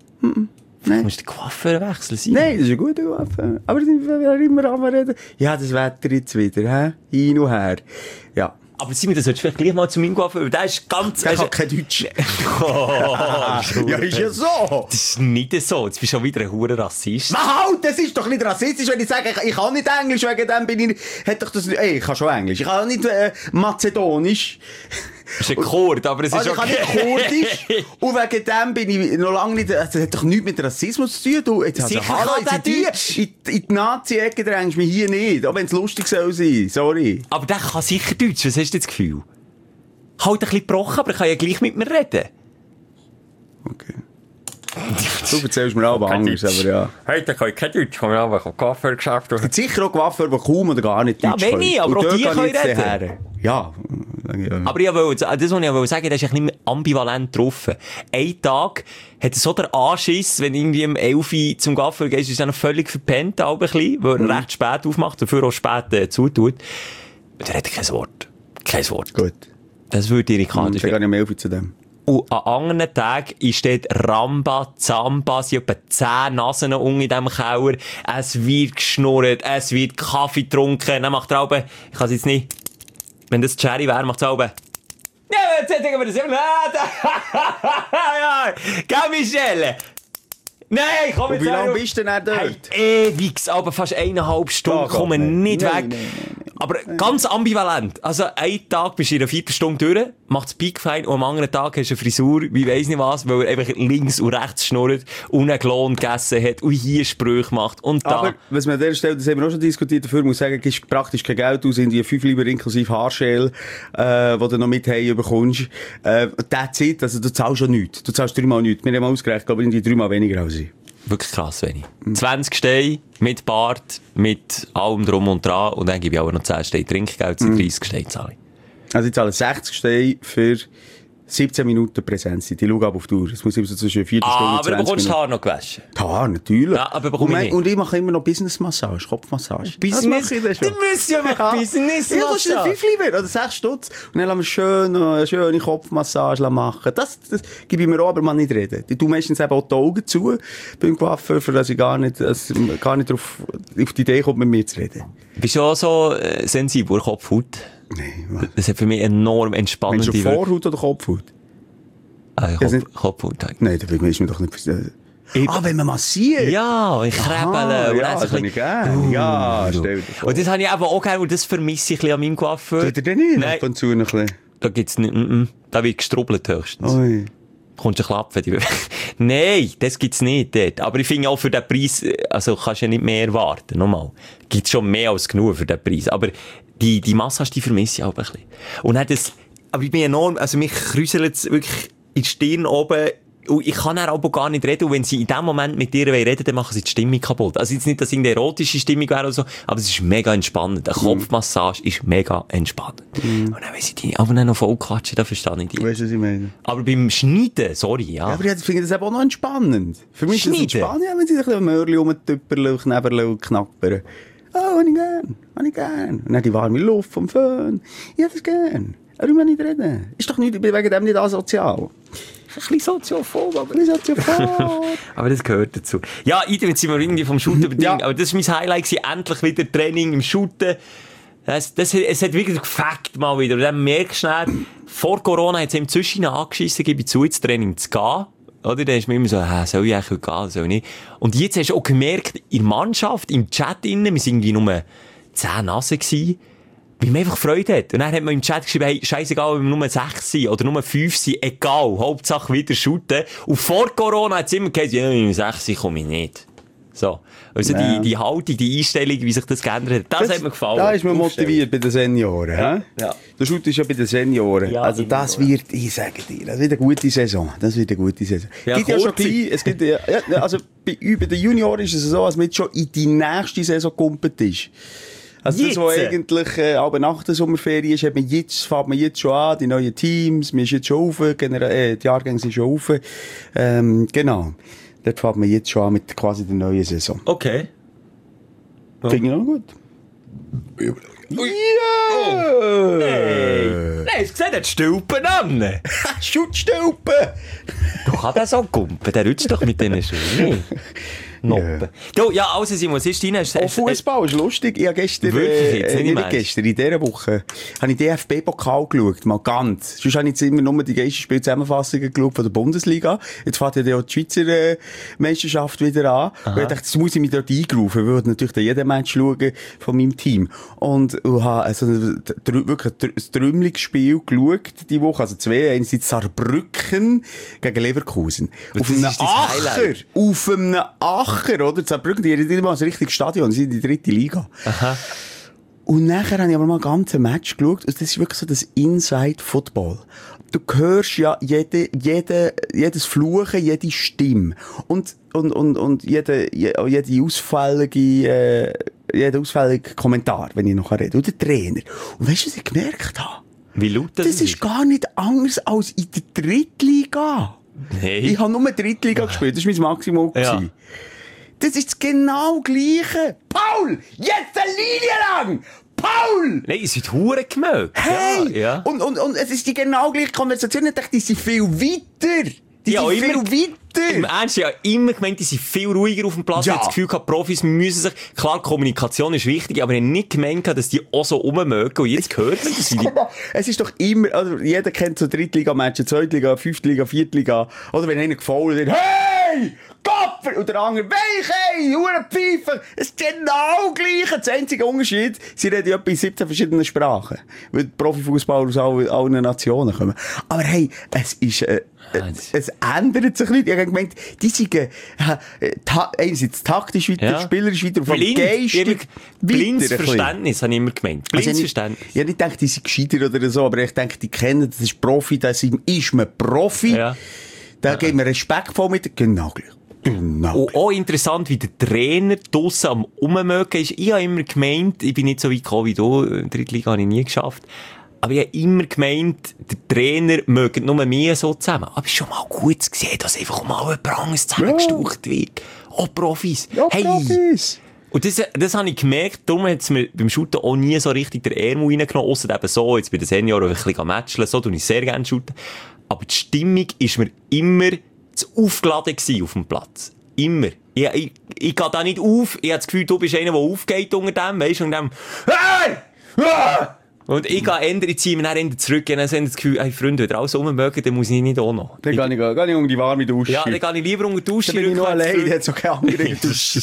Du musst den Coiffeur wechseln. Nein, das ist ein guter Coiffeur. Aber wir immer reden. Ja, das Wetter jetzt wieder, hä? Hin und her. Ja. Aber Simon, das solltest du vielleicht gleich mal zu meinem Coiffeur, weil der ist ganz... Der kann kein Deutsch. Ja, ist ja so. Das ist nicht so. Jetzt bist du schon wieder ein verdammter Rassist. Halt, das ist doch nicht rassistisch, wenn ich sage, ich kann nicht Englisch, wegen dem bin ich... Hat doch das nicht... Ey, ich kann schon Englisch. Ich kann auch nicht Mazedonisch. Das ist ein Kurd, aber es ist also okay. Ich kann nicht Kurdisch. Und wegen dem bin ich noch lange nicht... Das hat doch nichts mit Rassismus zu tun. Du, jetzt Sicher also, hallo, kann der jetzt in die Nazi-Ecke drängst du mich hier nicht. Auch wenn es lustig soll sein. Sorry. Aber der kann sicher Deutsch. Was hast du das Gefühl? Halt ein bisschen gebrochen, aber er kann ja gleich mit mir reden. Okay. Du erzählst mir auch anders, aber ja. Hey, da kann ich kein Deutsch. Kann ich auch ein Kaffeegeschäft. Es gibt sicher auch Coiffeure, die kaum oder gar nicht Deutsch Ja, wenig, aber auch die können reden. Ja. Aber ich wollte, das, was ich sagen, das ist ein bisschen ambivalent getroffen. Ein Tag hat er so der Anschiss, wenn irgendwie um 11 Uhr zum Coiffeur gehst, ist er noch völlig verpennt, auch ein bisschen, weil er recht spät aufmacht, dafür auch spät zutut. Und er hat kein Wort. Kein Wort. Gut. Das würde irritant. Ich gehe nicht mehr zu dem. Und an anderen Tagen ist dort Ramba, Zamba, sie etwa 10 Nasen unten in diesem Keller. Es wird geschnurrt, es wird Kaffee getrunken. Dann macht er auch, ich kann es jetzt nicht, wenn das Cherry wäre, macht es auch, ja, jetzt hätten wir das immer, ja, gell, Michelle? Nein, komm jetzt. Und wie lange bist du denn dort? Hey, ewig, aber fast 1,5 Stunden, kommen nicht weg. Nein. Aber ganz ambivalent. Also, einen Tag bist du in einer Viertelstunde durch, macht es piekfein, und am anderen Tag hast du eine Frisur, wie weiss nicht was, weil er einfach links und rechts schnurrt und einen Klon gegessen hat und hier Sprüche macht und da. Aber, was man an dieser Stelle, das haben wir auch schon diskutiert, dafür muss ich sagen, gibst praktisch kein Geld aus, in die 5 Lieber inklusive Haarschäl, die du noch mit heim bekommst. That's it, also du zahlst schon nichts. Du zahlst 3-mal nichts. Wir haben mal ausgerechnet, glaube ich, 3-mal weniger als ich. Wirklich krass wenig. 20 Steine, mit Bart, mit allem drum und dran, und dann gebe ich auch noch 10 Steine Trinkgeld, 30 Steine zahle ich. Also ich zahle 60 Steine für 17 Minuten Präsenzzeit. Ich schaue ab auf die Uhr. Es muss immer so zwischen 4 Stunden und 20 aber du bekommst Minuten. Haar noch gewaschen. Haar, natürlich. Ja, aber bekomme ich nicht. Und ich mache immer noch Business-Massage, Kopfmassage. Business? Das mache ich dann schon. Du musst ja machen Business. Ja, das ist 5 Lieber oder 6 Stutz. Und dann lassen wir eine schöne Kopfmassage machen. Das gebe ich mir auch, aber man nicht reden. Ich tue meistens eben auch die Augen zu beim Coiffeur, für dass ich gar nicht auf die Idee komme, mit mir zu reden. Bist du auch so sensibel, Kopfhaut? Nein. Das hat für mich enorm entspannende Meinst du Vorhaut oder Kopfhaut? Kopfhaut. Nein, da ist mir doch nicht... wenn man massiert? Ja, ich krebele. Ja, das habe ich gerne. Ja, stell dir vor. Und das habe ich eben auch gerne, und das vermisse ich ein bisschen an meinem Coiffeur. Tut ihr denn nicht? Nein. Ab und zu ein bisschen? Da gibt's nicht, da wird gestrubbelt höchstens. Ui. Kommst du klappen? Nein, das gibt's nicht dort. Aber ich finde auch für den Preis, also kannst du ja nicht mehr erwarten, nochmal. Gibt's schon mehr als genug für den Preis. Aber die Massage, die vermisse ich auch ein bisschen. Und dann aber ich bin enorm, also mich kräuselt es wirklich in die Stirn oben. Und ich kann dann aber gar nicht reden. Und wenn sie in dem Moment mit dir reden, dann machen sie die Stimmung kaputt. Also jetzt nicht, dass es eine erotische Stimmung wäre oder so, aber es ist mega entspannend. Eine Kopfmassage ist mega entspannend. Und dann, wenn sie die aber dann noch voll quatschen, dann verstehe ich die. Weißt du, was ich meine? Aber beim Schneiden, sorry, ja. Ja, aber ich finde das eben auch noch entspannend. Für mich Schneiden? ist es entspannend, ja, wenn sie sich ein bisschen Mörli rumtüpperle und Kneberle und knappern. Oh, habe ich gern. Und dann die warme Luft vom Föhn. Ich hätte das gern. Aber ich will nicht reden. Ist doch nicht, ich bin wegen dem nicht asozial. Ein bisschen soziophob, aber... aber das gehört dazu. Ja, jetzt sind wir irgendwie vom Shooten bedingt, Ja. aber das war mein Highlight gewesen. Endlich wieder Training im Shooten. Es hat wirklich gefackt mal wieder. Und dann merkst du schnell, vor Corona hat es ihm zwischen angeschissen, gebe ich zu, ins Training zu gehen. Oder? Dann ist man immer so, soll ich eigentlich gehen, soll ich nicht? Und jetzt hast du auch gemerkt, in der Mannschaft, im Chat innen, wir waren irgendwie nur 10 Nasen gewesen, weil man einfach Freude hat. Und dann hat man im Chat geschrieben, hey, scheissegal, ob wir nur 6 sind oder nur 5 sind, egal, Hauptsache wieder shooten. Und vor Corona hat es immer gesagt, ja, wenn wir 6 sind, komme ich nicht. So. Also die Haltung, die Einstellung, wie sich das geändert hat, das hat mir gefallen. Da ist man motiviert bei den Senioren. Ja. Der Shoot ist ja bei den Senioren. Ja, also das wird, ich sage dir, das wird eine gute Saison. Ja, Gibt ja schon gleich, es gibt, also bei den Junioren ist es so, als man jetzt schon in die nächste Saison gekumpelt ist. Also das, was eigentlich aber nach der Sommerferien ist, fängt man jetzt schon an, die neuen Teams, man ist jetzt schon auf, die Jahrgänge sind schon auf. Genau. Dort fängt man jetzt schon an mit quasi der neuen Saison. Okay. Ja. Finde ich auch gut. Ja! Nein, hast du gesehen, der hat Stülpen an. Schutzstülpen! Du kannst das auch kumpen, der rutscht doch mit diesen Schuhen. Noppen. Du, ja, also Simon, was ist deine? Fußball ist lustig. Ich habe gestern, Wirklich jetzt, nicht gestern, in dieser Woche, habe ich DFB-Pokal geschaut, mal ganz. Sonst habe ich jetzt immer nur die Geisterspiel-Zusammenfassungen geschaut von der Bundesliga. Jetzt fährt ja auch die Schweizer Meisterschaft wieder an. Und ich dachte, jetzt muss ich mich dort eingerufen. Ich würde natürlich jeden Match schauen von meinem Team. Und habe also wirklich ein trümmeliges Spiel geschaut diese Woche. Also 2, einerseits Saarbrücken gegen Leverkusen. Auf einem Acher, oder? Saarbrücken, die haben nicht mal ein richtiges Stadion, sie sind in der 3. Liga. Aha. Und nachher habe ich aber mal ein ganzes Match geschaut. Und das ist wirklich so das Inside-Football. Du hörst ja jedes Fluchen, jede Stimme. Und jede ausfällige Kommentar, wenn ich noch rede. Und der Trainer. Und weißt du, was ich gemerkt habe? Wie laut das ist? Das ist gar nicht anders als in der Drittliga. Nein. Ich habe nur Drittliga gespielt, das war mein Maximum. Ja. Das ist das genau Gleiche. Paul, jetzt eine Linie lang! Paul! Nein, es wird hure gemögt. Hey! Ja. Und es ist die genau gleiche Konversation. Ich dachte, die sind viel weiter. Die sind viel weiter. Im Ernst, ich habe immer gemeint, die sind viel ruhiger auf dem Platz. Ich habe das Gefühl gehabt, Profis müssen sich... Klar, Kommunikation ist wichtig, aber ich habe nicht gemeint, dass die auch so rummögen. Und jetzt gehört man das. Es ist doch immer... Also jeder kennt so Drittliga-Matches, Zweitliga, Fünftliga, Viertliga. Oder wenn einer gefault wird, hey! Kopfer! Und der andere, weich, hey! Hurenpfeifer! Es ist genau gleich. Das einzige Unterschied, sie reden ja etwa in 17 verschiedenen Sprachen. Weil Profifußballer aus allen Nationen kommen. Aber hey, es ist... es ändert sich nicht. Ich habe gemeint, die sind einerseits taktisch weiter, spielerisch weiter, vom Geist blindes Verständnis, habe ich immer gemeint. Blindes Verständnis. Ich habe nicht gedacht, die sind gescheiter oder so, aber ich denke, die kennen, das ist Profi, das ist man Profi. Ja. Da geben wir respektvoll mit. Genau gleich. Genau. Und auch interessant, wie der Trainer draussen am Rummögen ist. Ich habe immer gemeint, ich bin nicht so weit gekommen wie du, in der Drittliga habe ich nie geschafft. Aber ich habe immer gemeint, der Trainer möge nur mehr so zusammen. Aber es ist schon mal gut zu sehen, dass einfach mal jemand anderes zusammengestaucht wird. Auch Profis. Ja, hey. Profis. Und das habe ich gemerkt, darum hat es mir beim Shooten auch nie so richtig der Ärmel reingenommen, ausser eben so, jetzt bei den Senioren ein bisschen matchen, so tue ich sehr gerne shooten. Aber die Stimmung war mir immer zu aufgeladen auf dem Platz. Immer. Ich gehe da nicht auf, ich habe das Gefühl, du bist einer, der aufgeht unter dem, weisst du, und dem, hey! Ah! Und ich gehe ändern, ich ziehe mich dann zurück und dann haben das Gefühl, hey Freunde, wenn ihr alles rummögen, dann muss ich nicht auch noch. Dann gehe ich unter die warme Dusche. Ja, dann gehe ich lieber unter die Dusche. Dann bin ich noch allein, dann hat es auch keine andere Dusche.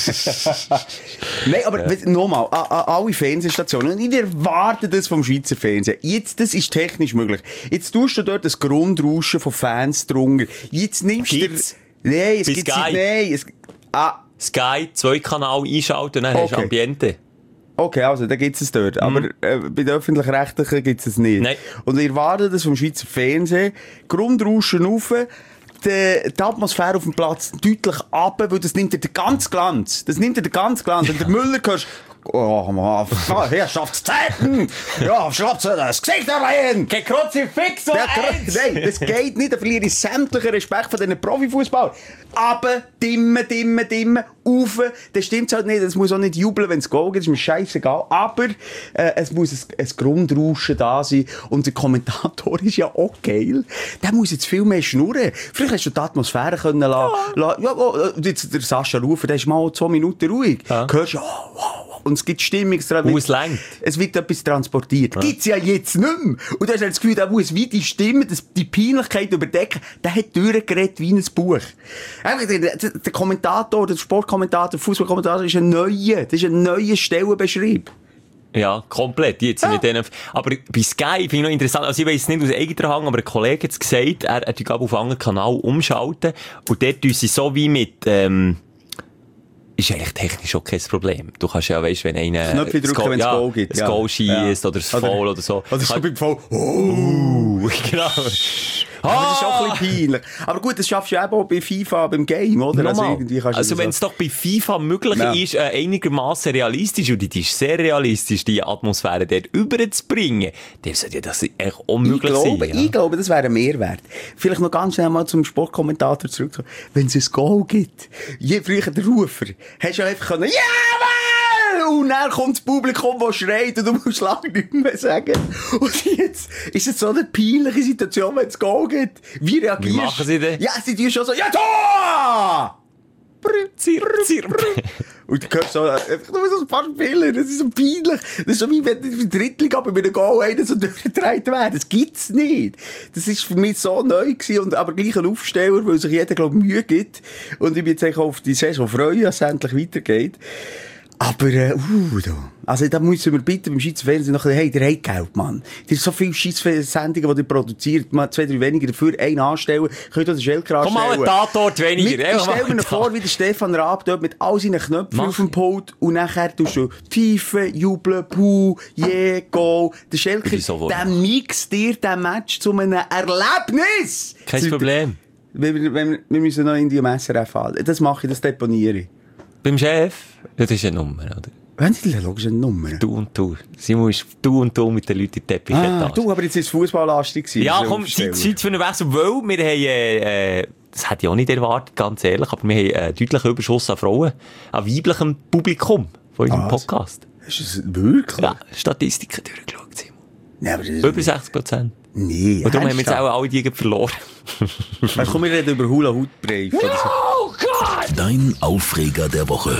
Nein, aber nochmal, alle Fernsehstationen, und ich erwarte das vom Schweizer Fernsehen. Jetzt, das ist technisch möglich. Jetzt tust du dort das Grundrauschen von Fans drunter. Jetzt nimmst du... Nein, es gibt nicht. Sky, 2 Kanal einschalten, dann hast du Ambiente. Okay, also, dann gibt's es dort. Aber bei den Öffentlich-Rechtlichen gibt's es nicht. Nein. Und ich erwarte das vom Schweizer Fernsehen. Grundrauschen rauf, die Atmosphäre auf dem Platz deutlich ab, weil das nimmt dir den ganzen Glanz. Und der Müller hörst, oh Mann, Herrschaftszeiten! Ja, schlappt das Gesicht rein! Kein Kruzifix oder eins! Nein, das geht nicht, da verliere ich sämtlichen Respekt von diesen Profifußball. Aber dimmen, rauf, das stimmt halt nicht, es muss auch nicht jubeln, wenn es geht, ist mir scheissegal. Aber es muss ein Grundrauschen da sein. Und der Kommentator ist ja auch geil. Der muss jetzt viel mehr schnurren. Vielleicht hast du die Atmosphäre können lassen. Ja, jetzt der Sascha Rufer, der ist mal 2 Minuten ruhig. Ja. Hörst du, wow. Und es gibt Stimmung. Es wird etwas transportiert. Ja. Gibt's ja jetzt nicht mehr. Und du hast das Gefühl, da muss wie die Stimme, die Peinlichkeit überdecken. Der hat durchgeredet wie ein Buch. Der Kommentator, der Sportkommentator, der Fußballkommentator ist ein neuer Stellenbeschrieb. Ja, komplett. Jetzt mit denen. Aber bei Sky finde ich noch interessant. Also ich weiss nicht aus eigener Hand, aber ein Kollege hat es gesagt, er hat auf einen anderen Kanal umschalten. Und dort tun sie so wie mit, ist eigentlich technisch auch kein Problem. Du kannst ja, weißt, wenn einer Knöpfe drücken, wenn es Goal gibt. Das Goal schießt oder das Foul oder so. Oder so beim Foul. Genau. Aber das ist auch ein bisschen peinlich. Aber gut, das schaffst du eben auch bei FIFA, beim Game, oder? Also wenn es doch bei FIFA möglich ist, einigermaßen realistisch, und die ist sehr realistisch, die Atmosphäre dort rüberzubringen, dann sollte das echt unmöglich sein. Ich glaube, das wäre ein Mehrwert. Vielleicht noch ganz schnell mal zum Sportkommentator zurückzukommen. Wenn es ein Goal gibt, je früher der Rufer, hast du ja einfach können, und dann kommt das Publikum, das schreit, und du musst lange nichts mehr sagen. Und jetzt ist es so eine peinliche Situation, wenn es Goal gibt. Wie reagierst du? Wie machen sie denn? Ja, sie tun schon so, ja, Tor! Und du hörst so, einfach nur so ein paar Spieler, das ist so peinlich. Das ist so wie wenn in der Drittliga bei einem Goal einer so durchgedreht wäre. Das gibt's nicht. Das ist für mich so neu gewesen und aber gleich ein Aufsteller, weil sich jeder, glaube ich, Mühe gibt. Und ich bin jetzt eigentlich auf die Saison freuen, dass es endlich weitergeht. Aber, also da müssen wir bitte beim Schweizer Fernsehen noch ein bisschen, hey, der hat Geld, Mann. Der ist so viele Scheissensendungen, die ihr produziert, mal 2, 3 weniger dafür, einen anstellen, könnt ihr den Schelker anstellen. Komm mal, einen Tatort weniger. Ich stell mir vor, wie der Stefan Raab dort mit all seinen Knöpfen auf dem Pult und nachher tust du Tiefe, Jubeln, Puh, yeah, Go. Der Schelker, der mixt dir den Match zu einem Erlebnis. Kein Problem. Wir müssen noch in die Messer fahren. Das mache ich, das deponiere ich. Beim Chef? Das ist eine Nummer, oder? Wenn die logisch eine Nummer. Du und du. Sie muss du und du mit den Leuten in den Teppich du, aber jetzt ist es fußballlastig gewesen. Ja, komm, Zeit für einen Wechsel, weil wir haben, das hätte ich auch nicht erwartet, ganz ehrlich, aber wir haben einen deutlichen Überschuss an Frauen, an weiblichem Publikum von unserem Podcast. Ist das wirklich? Ja, Statistiken durchgeschaut, Simon. Ja, aber das über 60%. Nee, und darum haben wir jetzt auch alle die verloren. Weißt, komm, wir reden über Hula-Hoop-Brei. Oh Gott! Dein Aufreger der Woche.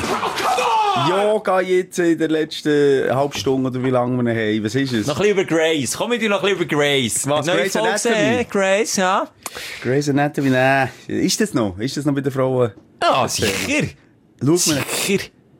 Yoga jetzt in der letzten halben Stunde oder wie lange wir haben. Was ist es? Noch ein bisschen über Grace. Komm mit dir noch ein bisschen über Grace. Was? Grey's Anatomy? Grace, ja. Grey's Anatomy, nein. Ist das noch? Ist das noch bei den Frauen? Ja, sicher. Schau mal. Sicher.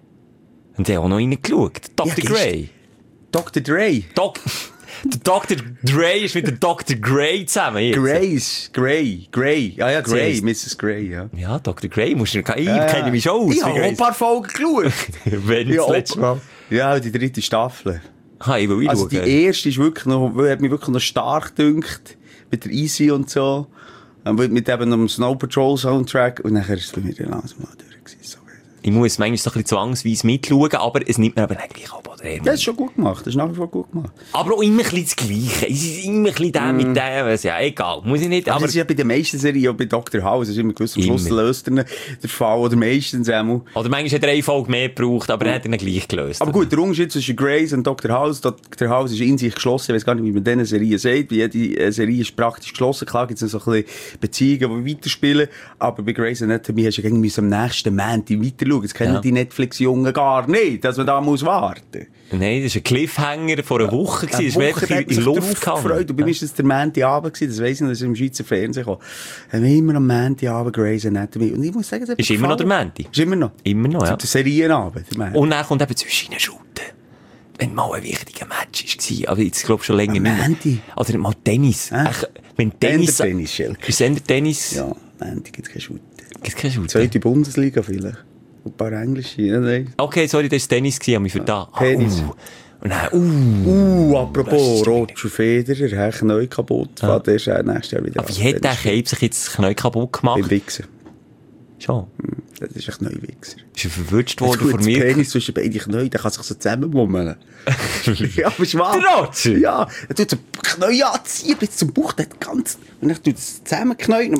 Und der hat auch noch reingeschaut. Dr. Grey. Dr. Dre. Der Dr. Dre ist mit der Dr. Grey zusammen. Jetzt. Grace. Grey. Ja, Grey. Mrs. Grey, ja. Ja, Dr. Grey musst du... Ich kenne mich schon aus. Ich habe ein paar Folgen geschaut. Wenn das letzte Mal. Ja, die 3. Staffel. Ich will also die erste ist wirklich noch, hat mich wirklich noch stark gedünkt. Mit der Easy und so. Und mit eben einem Snow Patrol Soundtrack. Und nachher ist es bei mir dann langsam mal durch. So. Ich muss manchmal so ein bisschen zwangsweise mitschauen, aber es nimmt mir aber eigentlich ab. Das ist schon gut gemacht, das ist nach wie vor gut gemacht. Aber auch immer ein bisschen das Gleiche. Es ist immer ein bisschen der mit dem, ja, egal, muss ich nicht. Aber das ist ja bei den meisten Serien, auch bei Dr. House, ist immer gewiss, am Schluss löst er der Fall, oder meistens einmal. Oder manchmal hat er eine Folge mehr gebraucht, aber er hat ihn gleich gelöst. Aber gut, der Unterschied zwischen Grace und Dr. House, Dr. House ist in sich geschlossen, ich weiß gar nicht, wie man diese Serie sagt, jede Serie ist praktisch geschlossen, klar gibt es noch so ein bisschen Beziehungen, die weiterspielen, aber bei Grey's Anatomy hast du ja irgendwie am nächsten Moment weiter schauen, das kennen die Netflix-Jungen gar nicht, dass man da muss warten. Nein, das war ein Cliffhanger vor einer Woche. Das ist wirklich in Luft gehangen. Und bei mir war das der Montagabend, das weiss ich noch, dass ich im Schweizer Fernsehen kam. Haben wir immer am Montagabend Grey's Anatomy. Und ich muss sagen, das ist immer noch der Montag? Ist immer noch. Immer noch, ja. Der Serienabend. Und dann kommt eben zwischen den Schuten. Wenn mal ein wichtiger Match war. Aber jetzt glaube ich schon länger nicht mehr. Oder mal Tennis. Wenn Tennis... Tennis, ist es Tennis? Ja, Montag gibt es keine Schuten. Gibt es keine Schuten? Zweite Bundesliga vielleicht. Ein paar Englische, ne? Okay, sorry, das war Tennis, ich habe mich vertan. Tennis. Und dann, apropos Roger Federer, hat Knie kaputt. Ja. Der ist nächstes Jahr wieder. Aber wie hat der Cape sich jetzt das Knie kaputt gemacht? Beim Wichsen. Schon? Das ist ein Knie-Wichser. Ist er verwirrt worden von mir? Penis zwischen beiden Knien, der kann sich so zusammenmummeln. Ja, aber schwach. Der Roger? Ja, er tut so Knie anziehen, bis zum Bauch, der ganz... Und dann tut es zusammenknien.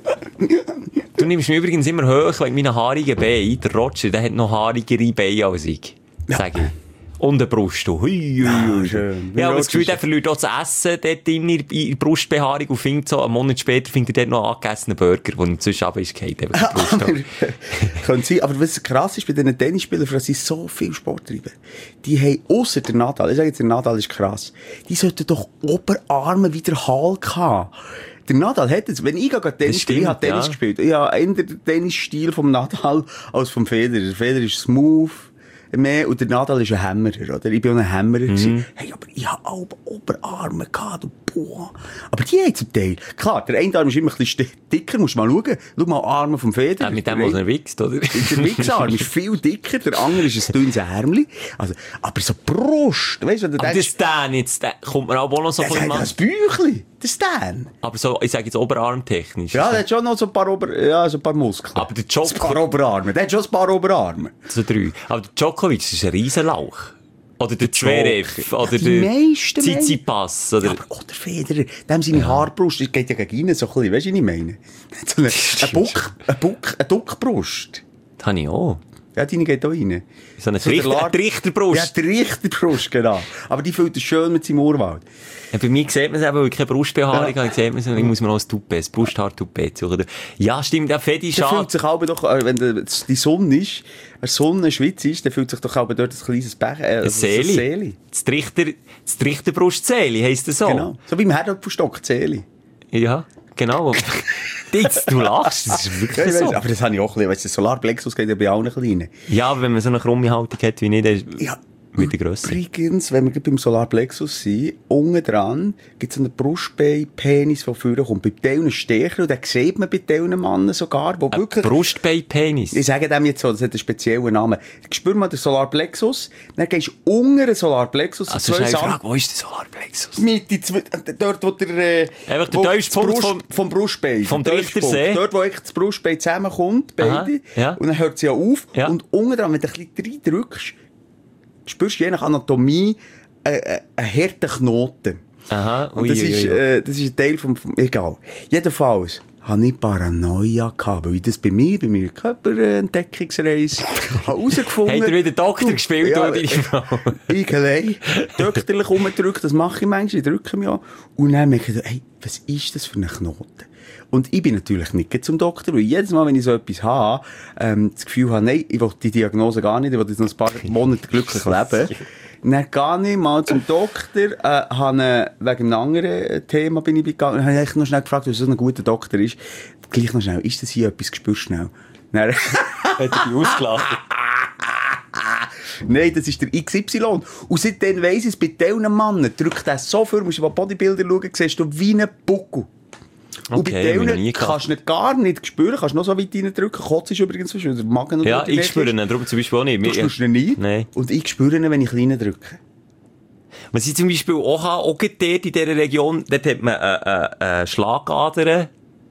Du nimmst mich übrigens immer hoch wegen meinen haarigen Beinen. Der Roger, der hat noch haarigere Beine als ich. Sag ich. Und eine Brust. Hui. Schön. Ja, aber das Gefühl, der verliert auch das Essen dort in der Brustbehaarung und findet so, einen Monat später findet er dort noch einen angegessenen Burger, der inzwischen runtergefallen ist. Könnte sein, aber was krass ist bei diesen Tennisspielern, dass sie so viel Sport treiben, die haben, ausser der Nadal, ich sage jetzt, der Nadal ist krass, die sollten doch Oberarme wie der Hulk haben. Der Nadal hat es, wenn ich gerade Tennis spiele, ich habe Tennis gespielt, ich habe eher den Tennisstil vom Nadal als vom Federer. Der Federer ist smooth, mehr, und der Nadal ist ein Hammerer, oder? Ich bin auch ein Hammerer gewesen. Hey, aber ich habe auch Oberarme gehabt, und boah. Aber die haben zum Teil. Klar, der eine Arm ist immer ein bisschen dicker, musst du mal schauen. Schau mal Arme vom Federer. Ja, mit dem, was er wächst, oder? Der Wichsarm ist viel dicker, der andere ist ein dünnes Ärmchen. Also, aber so Brust, weißt du, wenn du denkst... Das Stan jetzt, kommt mir auch noch so von dem das Büchli, das Stan. Aber so, ich sage jetzt oberarmtechnisch. Ja, der hat schon noch so ein paar so ein paar Muskeln. Aber der Djokovic... Ein paar Oberarme, der hat schon ein paar Oberarme. So 3. Aber der Djokovic ist ein Riesenlauch. Oder der Zverev, oder der Tsitsipas. Oder... Ja, aber auch der Federer, dem seine Haarbrust, das geht ja gegen ihn so ein bisschen, weißt du, was ich meine? So eine Duckbrust. Das habe ich auch. Ja, deine geht auch rein. So eine So der Lar- Trichterbrust. Ja, die Richterbrust, genau. Aber die füllt er schön mit seinem Urwald. Ja, bei mir sieht man es eben, weil ich keine Brustbehaarung habe, sieht man es, ich muss mir noch ein Toupet, ein Brusthaar-Toupet suchen. Ja, stimmt, der Fetisch Der an. fühlt sich aber doch, wenn die Sonne ist, eine Sonnenschweiz ist, dann fühlt sich doch aber dort ein kleines Ein Seeli. Das Trichterbrust-Seeli heisst das so. Genau. So wie im Herdöpfelstock, Seeli. Ja, genau. Jetzt, du lachst, das ist wirklich Ja, ich so. weiss, aber das habe ich auch ein bisschen, weißt du, der Solarplexus geht ja bei allen Kleinen. Ja, aber wenn man so eine krumme Haltung hat wie nicht, dann ist Ja. wieder grösser. Übrigens, wenn wir gerade beim Solarplexus sind, unten dran gibt es einen Brustbein-Penis, der vorne kommt. Bei Teilen stärker, und den sieht man bei Teilen Mannen sogar, wo wirklich... Brustbein-Penis. Ich sage dem jetzt so, das hat einen speziellen Namen. Spür mal den Solarplexus, dann gehst du unter den Solarplexus. Also, das ist eine Frage, wo ist der Solarplexus? Mitte, dort, wo der... Einfach der wo tiefste das Punkt vom Brustbein. vom Der tiefste Trichtersee. Punkt. Dort, wo echt das Brustbein zusammenkommt, beide. Aha, ja. Und dann hört sie ja auf. Ja. Und unten dran, wenn du ein bisschen reindrückst, spürst du je nach Anatomie einen harten Knoten. Aha, Und das ist ein Teil vom egal. Jedenfalls habe ich Paranoia gehabt, weil ich das bei meiner Körperentdeckungsreise herausgefunden habe. Hat er wieder Doktor gespielt, ja, oder deine Frau? Ich allein, doktorlich rumdrücken, das mache ich manchmal, ich drücke mich an. Und dann merke ich, hey, was ist das für ein Knoten? Und ich bin natürlich nicht zum Doktor, weil jedes Mal, wenn ich so etwas habe, das Gefühl habe, nein, ich will die Diagnose gar nicht, ich will jetzt noch ein paar Monate glücklich leben. Dann gehe ich mal zum Doktor, habe wegen einem anderen Thema bin ich gegangen, habe ich noch schnell gefragt, was so ein guter Doktor ist. Gleich noch schnell, ist das hier etwas, spürst schnell? Dann Hat er dich ausgelacht? Nein, das ist der XY. Und seitdem weiss ich es, bei diesen Männern drückt er so viel, musst du mal Bodybuilder schauen, siehst du wie ein Buckel. Und bei Okay, hab ich noch nie denen gehabt. kannst du nicht gar nicht spüren, kannst noch so weit reindrücken. Kotz ist übrigens so schön, der Magen Ja, ich spüre ihn, darum zum Beispiel auch nicht. Du spürst ihn nie. Nein. Und ich spüre ihn, wenn ich klein drücke. Was ich zum Beispiel auch habe, auch dort in dieser Region, dort hat man eine Schlagader,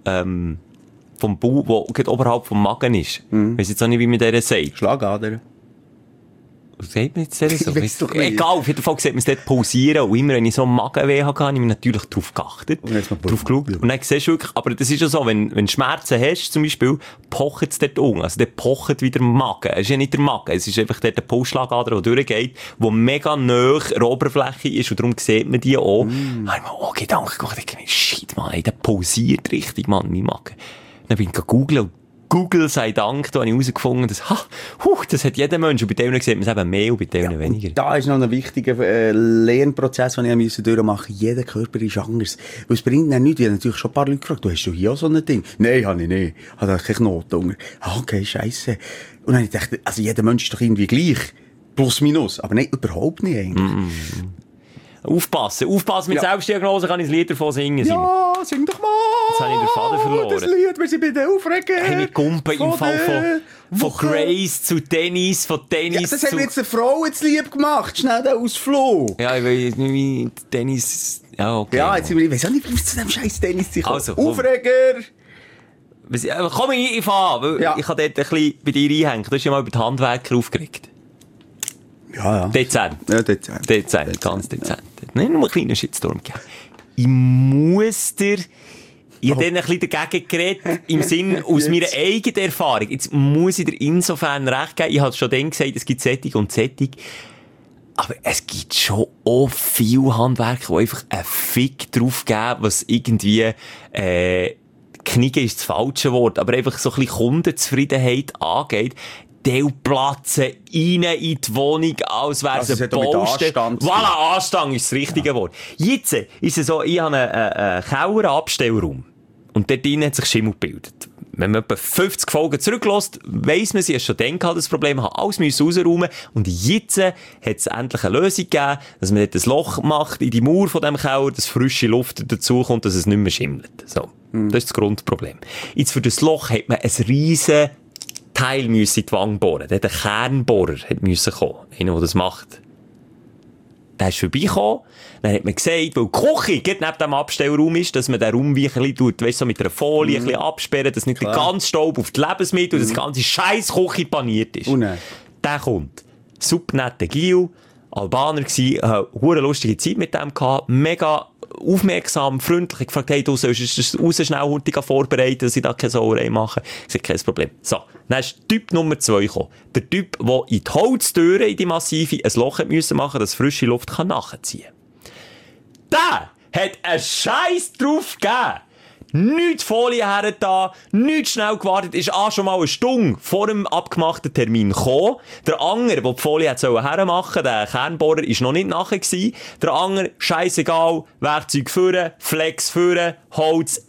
vom Bauch, die gerade oberhalb vom Magen ist. Ich weiss jetzt auch nicht, wie man der sagt. Schlagader. Was sagt man jetzt der so? Ich weiss doch nicht. Egal, auf jeden Fall sieht man es dort pausieren. Und immer, wenn ich so einen Magenweh hatte, habe ich natürlich drauf geachtet. Und dann hast du mal drauf geschaut. Und dann siehst du wirklich, aber das ist ja so, wenn du Schmerzen hast, zum Beispiel, pocht es dort unten. Also dort pocht wieder der Magen. Es ist ja nicht der Magen, es ist einfach dort der Pulsschlagader, der durchgeht, der mega nahe an der Oberfläche ist. Und darum sieht man die auch. Da habe ich mir auch Gedanken gemacht, ich dachte, shit, Mann, ey, der pausiert richtig, Mann, mein Magen. Dann bin ich googeln und Google sei Dank, da habe ich herausgefunden, dass, das hat jeder Mensch. Und bei denen sieht man es eben mehr und bei denen weniger. Da ist noch ein wichtiger Lernprozess, den ich durchmachen musste. Jeder Körper ist anders. Weil es bringt dann nichts. Ich habe natürlich schon ein paar Leute gefragt, du hast doch hier auch so ein Ding? Nein, habe ich nicht. Ich habe keine Knoten. Okay, scheisse. Und dann habe ich gedacht, also jeder Mensch ist doch irgendwie gleich. Plus, minus. Aber nein, überhaupt nicht eigentlich. Aufpassen mit Selbstdiagnose kann ich das Lied davon singen. Simon. Ja, sing doch mal! Jetzt habe ich den Faden verloren. Das Lied, wir sind bei den Aufregen. Hey, wir gumpen im Fall von Grace zu Tennis, von Tennis Ja, das zu... haben wir jetzt der Frau jetzt lieb gemacht. Schnell den Ausflug. Ja, ich weiß nicht, wie Tennis... Ja, okay. Ja, jetzt sind wir, ich weiss auch nicht, wie wir zu dem scheiß Tennis kommen. Also, komm. Aufreger! Komm ich an, weil Ja. ich kann dort ein bisschen bei dir einhängen. Du hast ja mal über die Handwerker aufgeregt. Ja. Dezent. Ja, dezent. Dezent, ganz dezent. Nicht nur einen kleinen Shitstorm gegeben. Ich muss dir... Ich habe dann ein bisschen dagegen geredet, im Sinn aus meiner eigenen Erfahrung. Jetzt muss ich dir insofern recht geben. Ich habe schon dann gesagt, es gibt Sättig und Sättig. Aber es gibt schon auch viele Handwerker, die einfach einen Fick drauf geben, was irgendwie, Knicken ist das falsche Wort, aber einfach so ein bisschen Kundenzufriedenheit angeht. Die platzen rein in die Wohnung, als wäre es Also, ein es hat auch mit Baustelle. Anstand zu tun. Voilà, Anstand ist das richtige Wort. Jetzt ist es so, ich habe einen Keller, einen Abstellraum. Und dort drin hat sich Schimmel gebildet. Wenn man etwa 50 Folgen zurücklässt, weiss man, sie hat schon dann gehabt, das Problem, hat alles rausräumen. Und jetzt hat es endlich eine Lösung gegeben, dass man dort ein Loch macht in die Mauer von dem Keller, dass frische Luft dazukommt, dass es nicht mehr schimmelt. So. Das ist das Grundproblem. Jetzt für das Loch hat man ein riesen Teil in die Wand bohren. Der Kernbohrer musste kommen. Einer, der das macht. Der ist vorbeigekommen. Dann hat man gesagt, weil die Küche gerade neben dem Abstellraum ist, dass man den Raum wie ein bisschen tut, weißt, so mit einer Folie ein bisschen absperren, dass nicht der ganze Staub auf die Lebensmittel und das ganze scheiß Küche paniert ist. Oh nein. Der kommt. Super netter Gil. Albaner gsi, hure lustige Zeit mit dem gehabt, mega aufmerksam, freundlich, gefragt, hey, du sollst das raus schnell hurtig vorbereiten, dass ich da keine Sauerei mache. Ich sage, kein Problem. So, dann ist Typ Nummer 2 gekommen. Der Typ, der in die Holztüren, in die Massive, ein Loch machen musste, dass frische Luft nachziehen kann. Der hat einen Scheiß drauf gegeben. Nichts Folie her da, nichts schnell gewartet, ist schon mal eine Stunde vor dem abgemachten Termin gekommen. Der andere, der die Folie hermachen sollte, der Kernbohrer, ist noch nicht nachher gewesen. Der andere, scheissegal, Werkzeug führen, Flex führen, Holz,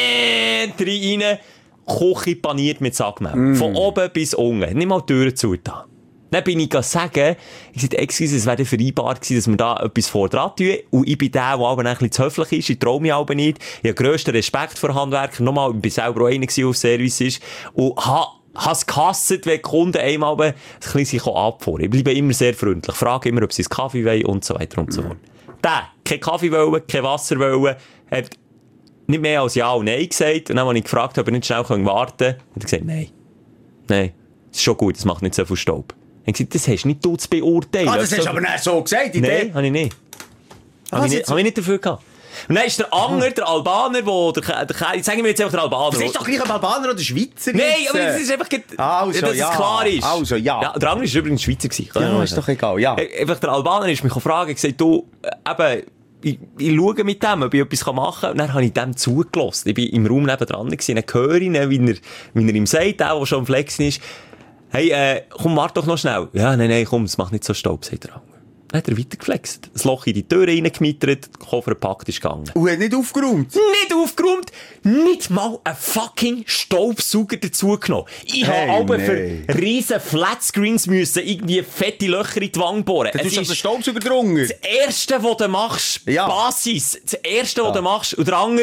rein, Küche paniert mit Sackmehl. Von oben bis unten. Nicht mal die Türen zugetan. Dann bin ich sagen, ich sagte, excuse, es wäre vereinbart gewesen, dass wir da etwas vordran tun. Und ich bin der aber ein bisschen zu höflich ist. Ich traue mich aber nicht. Ich habe grössten Respekt vor Handwerkern. Nochmal, ich bin selber auch einer, der auf Service ist. Und habe es gehasst, wenn die Kunden einmal ein bisschen sich abfahren. Ich bleibe immer sehr freundlich. Frage immer, ob sie einen Kaffee wollen und so weiter und so fort. Der, kein Kaffee wollen, kein Wasser wollen, hat nicht mehr als Ja und Nein gesagt. Und dann, als ich gefragt habe, ob er nicht schnell warten kann, hat er gesagt, nein. Nein, das ist schon gut, das macht nicht so viel Staub. Ich habe gesagt, das hast nicht du zu beurteilen. Das hast du aber nicht so gesagt. Nein, habe ich nicht. Habe ich nicht dafür gehabt. Und dann ist der Anger, der Albaner, sagen wir jetzt einfach der Albaner. Das ist doch gleich ein Albaner oder Schweizer. Nein, aber das ist einfach, dass es klar ist. Also, ja. Der Anger war übrigens Schweizer gewesen. Ja, ist doch egal, ja. Einfach der Albaner ist mich gefragt, ich gesagt, du, eben, ich schaue mit dem, ob ich etwas machen kann. Und dann habe ich dem zugelassen. Ich war im Raum nebendran gewesen. Dann höre ich ihn, wie er ihm sagt, der schon am Flexen ist. Hey, komm, warte doch noch schnell. Ja, nein, komm, es macht nicht so Staub, sagt der Anger. Dann hat er weitergeflext. Das Loch in die Tür reingemittert, der Koffer gepackt ist gegangen. Und hat nicht aufgeräumt? Nicht aufgeräumt! Nicht mal einen fucking Staubsauger dazu genommen. Ich habe aber für riesen Flatscreens müssen irgendwie fette Löcher in die Wange bohren. Du hast den Staubsauger drunter. Das Erste, was du machst, Basis. Das Erste, was du machst. Und der Anger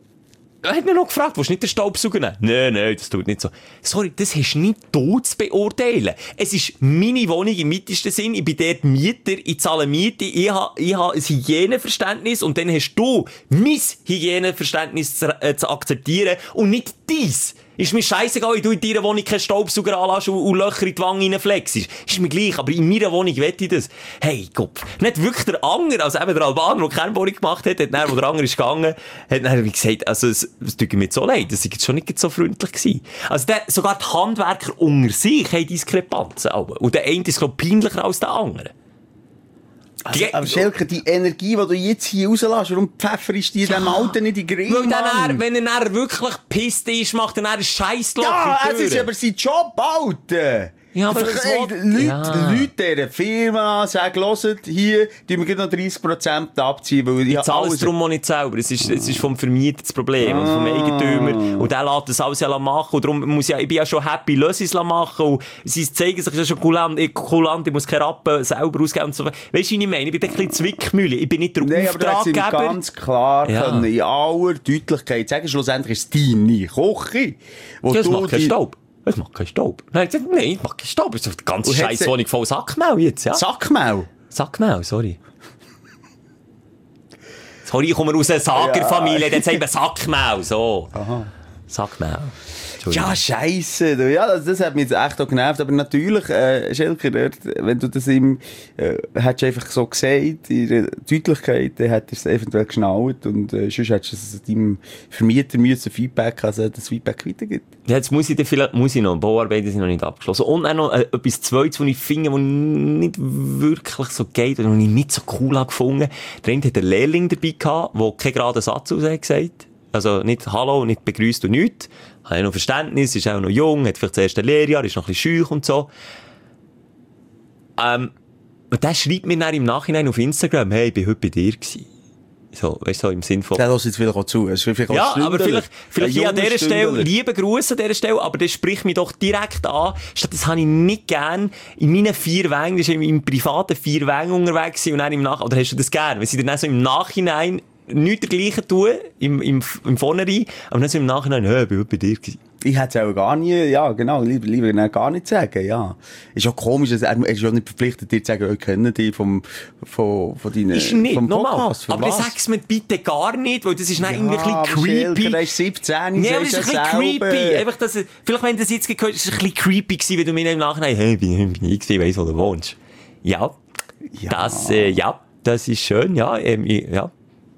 hat mir noch gefragt, willst du nicht den Staubsauger nehmen? Nein, das tut nicht so. Sorry, das hast nicht du zu beurteilen. Es ist meine Wohnung im weitesten Sinn. Ich bin dort Mieter, ich zahle Miete, ich habe ein Hygieneverständnis und dann hast du mein Hygieneverständnis zu akzeptieren und nicht dies. Ist mir scheissegal, wenn du in deiner Wohnung keinen Staubsauger anlässt und Löcher in die Wange reinflexst. Ist mir gleich, aber in meiner Wohnung wette ich das. Hey, Kopf. Nicht wirklich der Anger, also eben der Albaner, der Kernbohrung gemacht hat, wo der Anger ist gegangen, hat dann gesagt, also, es tut mir so leid, das war jetzt schon nicht so freundlich gewesen. Also, sogar die Handwerker unter sich haben Diskrepanzen. Und der eine ist, glaube ich, peinlicher als der andere. Also, aber Schelke, die Energie, die du jetzt hier rauslässt, warum pfefferst du die dem Alten nicht in den Grill, Weil wenn er wirklich pisst ist, macht er ein Scheissloch. Ja, es ist aber sein Job, Alter. Ja, aber Leute dieser Firma sagen, hört, hier tun wir noch 30% abziehen, weil ich zahle es darum auch nicht selber. Es ist vom Vermieter das Problem, oder vom Eigentümer. Und der lässt das alles ja machen. Und darum ich bin ja schon happy, lass es machen. Und sie zeigen sich ja schon kulant, ich muss keine Rappen selber ausgeben und so. Weißt du, was ich meine? Ich bin ein bisschen Zwickmühle. Ich bin nicht der Auftraggeber. Aber ganz klar können in aller Deutlichkeit sagen, schlussendlich ist es deine Küche. Das macht keinen Staub. Es macht keinen Staub. Nein, es macht keinen Staub. Es ist eine ganze Scheisswohnung voll Sackmehl jetzt, ja. Sackmehl? Sackmehl, sorry. Sorry, ich komme aus einer Sagerfamilie, dann sagen wir Sackmehl, so. Aha. Sackmehl. Ja, scheisse. Ja, das hat mich jetzt echt auch genervt. Aber natürlich, Schelker, wenn du das ihm hättest einfach so gesagt, in der Deutlichkeit, dann hättest du es eventuell geschnallt und sonst hättest du es deinem Vermieter müssen Feedback, also das Feedback weitergibt. Ja, jetzt muss ich noch, Bauarbeiten sind noch nicht abgeschlossen. Und auch noch etwas Zweites, was ich finde, was nicht wirklich so geht oder was ich nicht so cool habe gefunden. Der eine hat einen Lehrling dabei gehabt, der keinen geraden Satz aus hat gesagt. Also nicht Hallo, nicht begrüßt und nichts. Hat noch Verständnis, ist auch noch jung, hat vielleicht das erste Lehrjahr, ist noch ein bisschen schüch und so. Und der schreibt mir dann im Nachhinein auf Instagram, hey, ich bin heute bei dir gewesen. So, weißt du, so im Sinn von... Der hört jetzt vielleicht auch zu. Ja, aber vielleicht hier an dieser Stelle, liebe Grüße an dieser Stelle, aber das spricht mich doch direkt an. Statt das habe ich nicht gern in meinen 4 Wängen, das ist in meinem privaten 4 Wängen unterwegs und dann im Nachhinein, oder hast du das gern? Wenn sie dann so im Nachhinein nichts dergleichen tun, im Vornherein, aber dann so im Nachhinein, hey, ich bin heute bei dir gewesen. Ich hätte es auch gar nie, ja, genau, lieber gar nicht sagen, ja. Ist auch komisch, er ist ja nicht verpflichtet, dir zu sagen, ich kenne dich von deinen, ist nicht, vom Podcast. Aber dann sag's mir bitte gar nicht, weil das ist dann irgendwie ein bisschen creepy. Der ist 17, ja, aber das ist ein bisschen creepy. Einfach, vielleicht, wenn das jetzt gehört, ist es ein bisschen creepy gewesen, wenn du mir im Nachhinein, hey, bin ich gewesen, weiss, wo du wohnst. Ja. Das ist schön, ja, ja.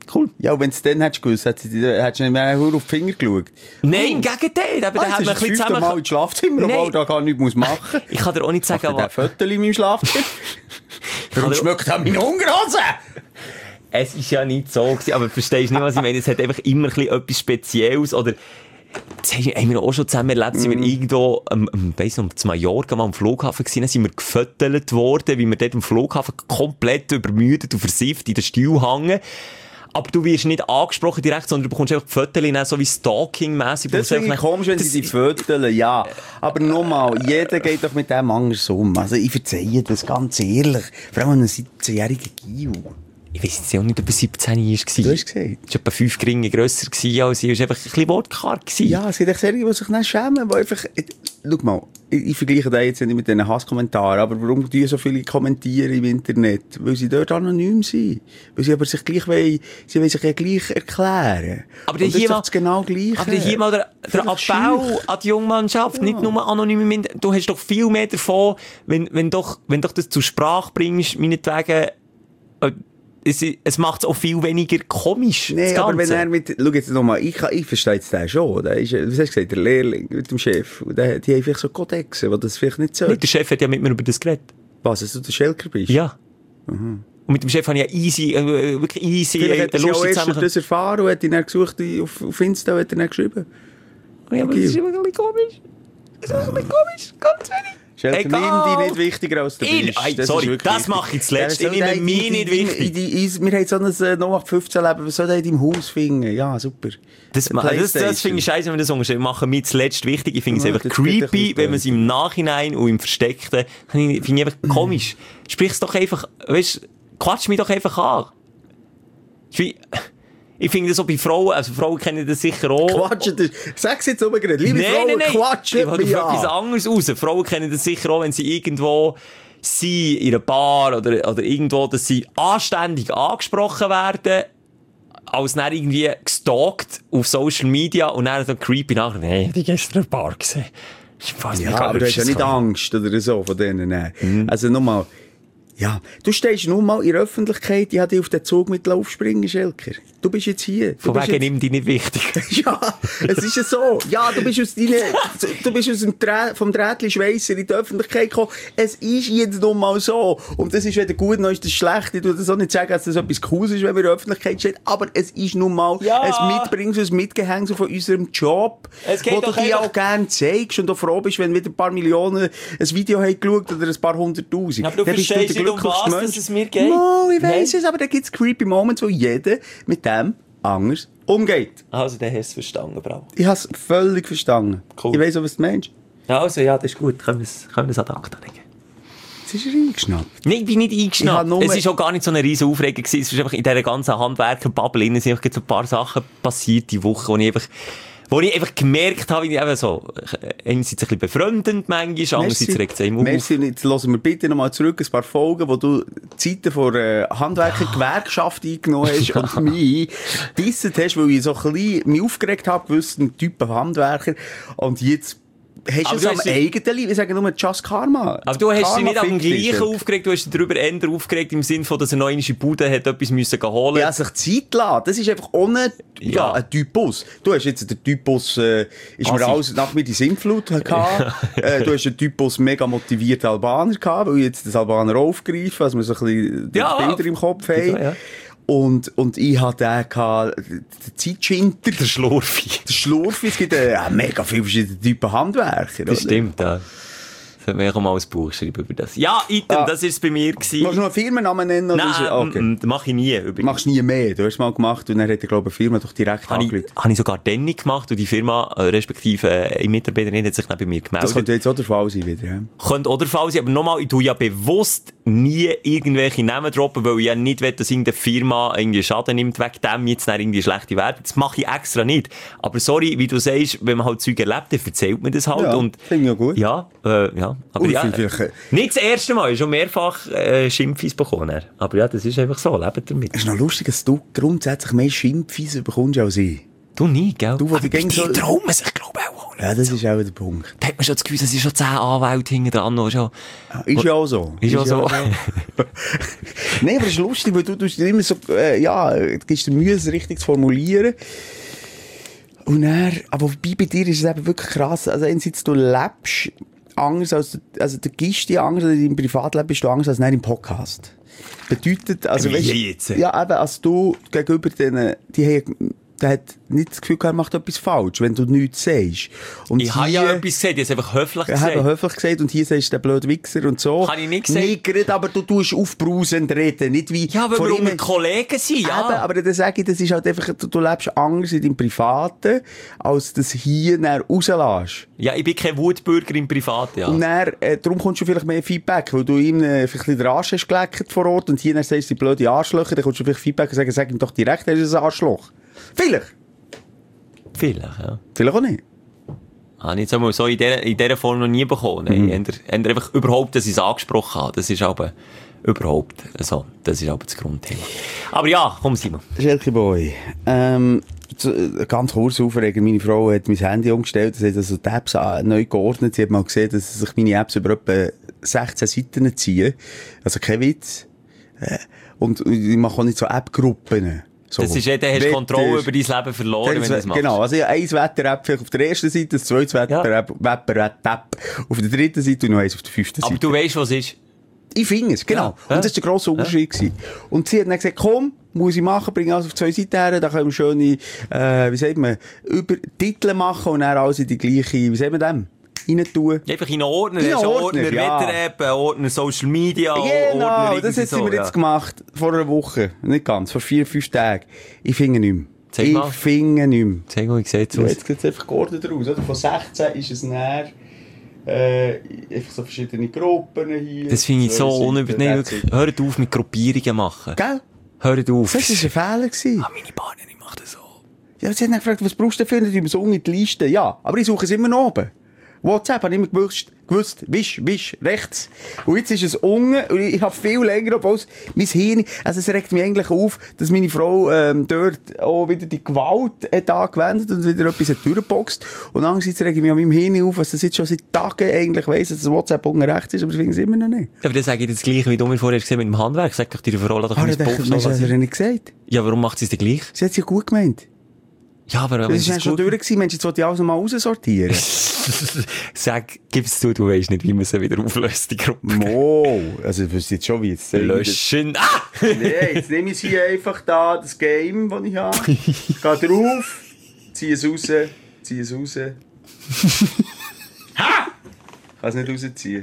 cool. Ja, und wenn du es dann hättest gewusst, hättest du nicht mehr auf die Finger geschaut. Nein, im Gegenteil. Aber dann hat man ein bisschen zusammen... Mal ins Schlafzimmer, obwohl da gar nichts machen muss. Ich kann dir auch nicht sagen, aber... Ich habe in meinem Schlafzimmer. Warum schmeckt das meine Unterhose? Es ist ja nicht so gewesen, aber verstehst du nicht, was ich meine? Es hat einfach immer ein bisschen etwas Spezielles, oder... Das haben wir auch schon zusammen erlebt, sind wir irgendwo, weiss nicht, zu Mallorca mal am Flughafen gewesen, dann sind wir gefüttert worden, wie wir dort am Flughafen komplett übermüdet und versifft in den Stuhl hängen. Aber du wirst nicht angesprochen direkt, sondern du bekommst einfach die Fotos, so wie Stalking-mässig. Das finde ich komisch, wenn sie die Fotos, ja. Aber nochmal, jeder geht doch mit dem anders um. Also ich verzeihe das ganz ehrlich. Vor allem einem 17-jährigen Gio. Ich weiss jetzt auch nicht, ob er 17 war. Du hast gesagt. Er war etwa 5 Gringe grösser als ich. Er war einfach ein bisschen wortkarg. Ja, es gibt echt Serien, die sich nicht schämen, die einfach... Schau mal, ich vergleiche das jetzt nicht mit diesen Hasskommentaren, aber warum die so viele kommentieren im Internet? Weil sie dort anonym sind. Weil sie aber sich gleich wollen, sie wollen sich ja gleich erklären. Aber hier mal, genau gleich. Aber hier mal der Appell an die Jungmannschaft, ja. Nicht nur anonym im Internet. Du hast doch viel mehr davon, wenn doch das zur Sprache bringst, meinetwegen... Es macht es auch viel weniger komisch. Nee, aber wenn er schau jetzt nochmal, ich verstehe jetzt den schon. Der ist, was hast du gesagt, der Lehrling mit dem Chef. Und die haben vielleicht so Kodexe, die das vielleicht nicht so. Nee, der Chef hat ja mit mir über das geredet. Was, dass du der Schelker bist? Ja. Mhm. Und mit dem Chef habe ich ja wirklich easy, vielleicht hat er ja erst das erfahren und hat ihn dann gesucht auf Insta und hat ihn dann geschrieben. Ja, aber das ist immer ein bisschen komisch. Das ist ein bisschen komisch, ganz wenig. Schelker, nimm dich nicht wichtiger als du bist. Sorry, das mache ich zuletzt. Ich nehme mich nicht wichtig. Wir haben so ein 0815-Leben, was soll der in deinem Haus finden? Ja, super. Das finde ich scheiße, wenn wir das sagen. Wir machen mich zuletzt wichtig. Ich finde es einfach creepy, wenn man es im Nachhinein und im Versteckten, finde ich einfach komisch. Sprich es doch einfach, weißt, quatsch mich doch einfach an. Ich finde das so bei Frauen, also Frauen kennen das sicher auch. Quatschen, sag's jetzt oben gerade. Liebe Frauen, quatschen mich an. Ich etwas anderes raus. Frauen kennen das sicher auch, wenn sie irgendwo sind, in einer Bar oder irgendwo, dass sie anständig angesprochen werden, als dann irgendwie gestalkt auf Social Media und dann so creepy nachher, nee, die gestern in der Bar gesehen. Ja, aber du hast ja nicht Angst oder so von denen. Also nochmal, ja, du stehst nun mal in der Öffentlichkeit, ich habe dich auf den Zug mit aufspringen, Schelker. Du bist jetzt hier. Von wegen nimm dich nicht wichtig. Ja, es ist ja so. Ja, du bist vom Drähtli Schweisser in die Öffentlichkeit gekommen. Es ist jetzt nun mal so. Und das ist weder gut noch ist das schlecht. Ich würde das auch nicht sagen, dass das etwas Cooles ist, wenn wir in der Öffentlichkeit stehen. Aber es ist nun mal ein Mitbringsel, ein Mitgehängsel von unserem Job, wo du dich auch gerne zeigst und auch froh bist, wenn wieder ein paar Millionen ein Video haben geschaut oder ein paar 100'000. Ja, aber du verstehst nicht, um was dass es mir geht. No, ich weiss es, aber da gibt es creepy Moments, wo jeder mit dem anders umgeht. Also, den hast du verstanden, Bravo. Ich habe es völlig verstanden. Cool. Ich weiss auch, was du meinst. Ja, also, ja, das ist gut. Können wir das ad acta legen. Jetzt ist er eingeschnappt. Nein, ich bin nicht eingeschnappt. Es war auch gar nicht so eine riesen Aufregung gewesen. Es ist einfach in dieser ganzen Handwerker-Bubble sind einfach so ein paar Sachen passiert die Woche, wo ich einfach gemerkt habe, wie ich eben so, einerseits ein bisschen befreundend manchmal, andererseits regt es einem auf. Merci, jetzt hören wir bitte nochmal zurück ein paar Folgen, wo du Zeiten vor Handwerker-Gewerkschaft eingenommen hast und mich disset hast, weil ich so ein bisschen mich aufgeregt habe, gewissen Typen Handwerker. Und jetzt hast du es am eigenen Leben. Ich sage nur Just Karma. Aber du hast dich nicht am gleichen aufgeregt, du hast dich darüber eher aufgeregt, im Sinne von, dass er noch einmal in die Bude hat etwas müssen holen. Ja, sich Zeit lassen. Das ist einfach ohne ein Typus. Du hast jetzt den Typus, ist mir alles nach mir die Sintflut gehabt. Du hast einen Typus mega motivierte Albaner gehabt, weil ich jetzt das Albaner aufgreifen, also wir so ein bisschen die Bilder im Kopf haben. Ja. Und ich hatte den Zeitschinter. Der Schlurfi. Es gibt mega viele verschiedene Typen Handwerker. Das stimmt, ja. Das wir auch mal ein Buch schreiben über das. Ja, Item, das war es bei mir. Willst du noch einen Firmennamen nennen? Nein, mach ich nie. Übrigens. Machst du nie mehr? Du hast es mal gemacht und dann hat glaube ich, eine Firma doch direkt angerufen. Habe ich sogar dann nicht gemacht und die Firma, respektive eine Mitarbeiterin, hat sich dann bei mir gemeldet. Das könnte jetzt auch der Fall sein wieder. Ja? Könnte auch der Fall sein, aber nochmal, ich tue ja bewusst nie irgendwelche Namen droppen, weil ich ja nicht will, dass irgendeine Firma irgendwie Schaden nimmt wegen dem, jetzt dann irgendwie schlechte Werte. Das mache ich extra nicht. Aber sorry, wie du sagst, wenn man halt Zeug erlebt, dann erzählt man das halt. Ja, und finde ich ja gut. Ja, ja. Aber nicht das erste Mal, schon mehrfach Schimpfis bekommen. Aber ja, das ist einfach so, lebt damit. Es ist noch lustig, dass du grundsätzlich mehr Schimpfis bekommst als ich. Du nie, gell? Du, aber bei dir trauen sie sich, glaube ich, auch Ja, das ist auch der Punkt. Da hat man schon das Gefühl, es sind schon 10 Anwälte hinten dran. Schon. Ist ja auch so. Ist ja so. Nein, aber es ist lustig, weil du immer so, du gibst dir Mühe, es richtig zu formulieren. Und dann, aber wobei bei dir ist es eben wirklich krass. Also, einerseits, du lebst anders du gibst dir anders, also im Privatleben bist du anders als im Podcast. Bedeutet, also, weißt, jetzt? Ja, eben, als du gegenüber denen, der hat nicht das Gefühl, er macht etwas falsch, wenn du nichts sagst. Und ich habe ja etwas gesagt, ich habe einfach höflich gesagt. Ich habe höflich gesagt und hier sagst du der blöde Wichser und so. Kann ich nicht gesagt. Nicht gerade, aber du tust aufbrausend reden, nicht wie... Ja, weil wir unter Kollegen sind, ja. Eben, aber dann sage ich, das ist halt einfach, du lebst anders in deinem Privaten, als das hier dann rauslässt. Ja, ich bin kein Wutbürger im Privaten, ja. Und dann, darum kommst du vielleicht mehr Feedback, weil du ihm vielleicht den Arsch hast geleckt vor Ort und hier dann sagst du die blöde Arschlöcher, dann kommst du vielleicht Feedback und sagst, sag ihm doch direkt, er ist ein Arschloch. Vielleicht, ja. Vielleicht auch nicht. Habe ich jetzt so in dieser Form noch nie bekommen. Mhm. Einfach überhaupt, dass ich es angesprochen habe. Das ist aber überhaupt so. Das ist aber das Grundthema. Aber ja, komm Simon. Schelke Boy, ganz kurz aufregen. Meine Frau hat mein Handy umgestellt. Das hat also die Apps neu geordnet. Sie hat mal gesehen, dass sich meine Apps über etwa 16 Seiten ziehen. Also kein Witz. Und ich mache auch nicht so App-Gruppen. So. Das ist dann hast du Kontrolle über dein Leben verloren, wenn du das machst. Genau, also ich habe ein Wetter-App vielleicht auf der ersten Seite, das zweite Wetter-App auf der dritten Seite und noch eins auf der fünften Seite. Aber du weißt, was es ist? Ich finde es, genau. Ja. Und das war der grosse Unterschied. Ja. Und sie hat dann gesagt, komm, muss ich machen, bring alles auf 2 Seiten her, da können wir schöne, wie sagt man, über Titel machen und dann alles in die gleiche, wie sagt man dem? Rein tun. Einfach in einen Ordner. Ein Ordner ja. Wetter-App, ein Ordner Social Media. Genau, Ordner das haben wir jetzt gemacht. Vor einer Woche. Nicht ganz, vor 4-5 Tagen. Ich finde nicht mehr. Ich finde nicht mehr. Zeig mal, wie sieht es aus? Jetzt sieht es einfach geordnet aus. Oder? Von 16 ist es näher. Einfach so verschiedene Gruppen hier. Das finde ich so unübernehmen. Hört auf mit Gruppierungen machen. Gell? Hört auf. Das war ein Fehler. Meine Partnerin macht das so. Ja, sie hat dann gefragt, was brauchst du dafür? Und ich so unten in die Liste. Ja, aber ich suche es immer noch oben. WhatsApp habe ich immer gewusst, wisch, rechts. Und jetzt ist es unten, und ich habe viel länger, obwohl mein Hirn, also es regt mich eigentlich auf, dass meine Frau, dort auch wieder die Gewalt hat angewendet und wieder etwas hat durchgeboxt. Und andererseits regt mich an meinem Hirn auf, dass das jetzt schon seit Tagen eigentlich weiss, dass das WhatsApp unten rechts ist, aber ich finde es immer noch nicht. Aber dann sage ich das Gleiche, wie du mir vorher gesehen mit dem Handwerk. Sag doch dir Frau, lass doch mein Post noch. Das hat er nicht gesagt. Ja, warum macht sie es denn gleich? Sie hat es ja gut gemeint. Ja, aber das ist ja schon durch gewesen, Mensch, jetzt wollte ich alles mal raussortieren. Sag, gib's du weißt nicht, wie man sie wieder auflöst, die Gruppe. Mo, also du wüsstest jetzt schon, wie jetzt... Löschen. Ah! Nee, jetzt nehme ich hier einfach da, das Game, das ich habe. Geh drauf, ziehe es raus. Ha! Ich kann es nicht rausziehen.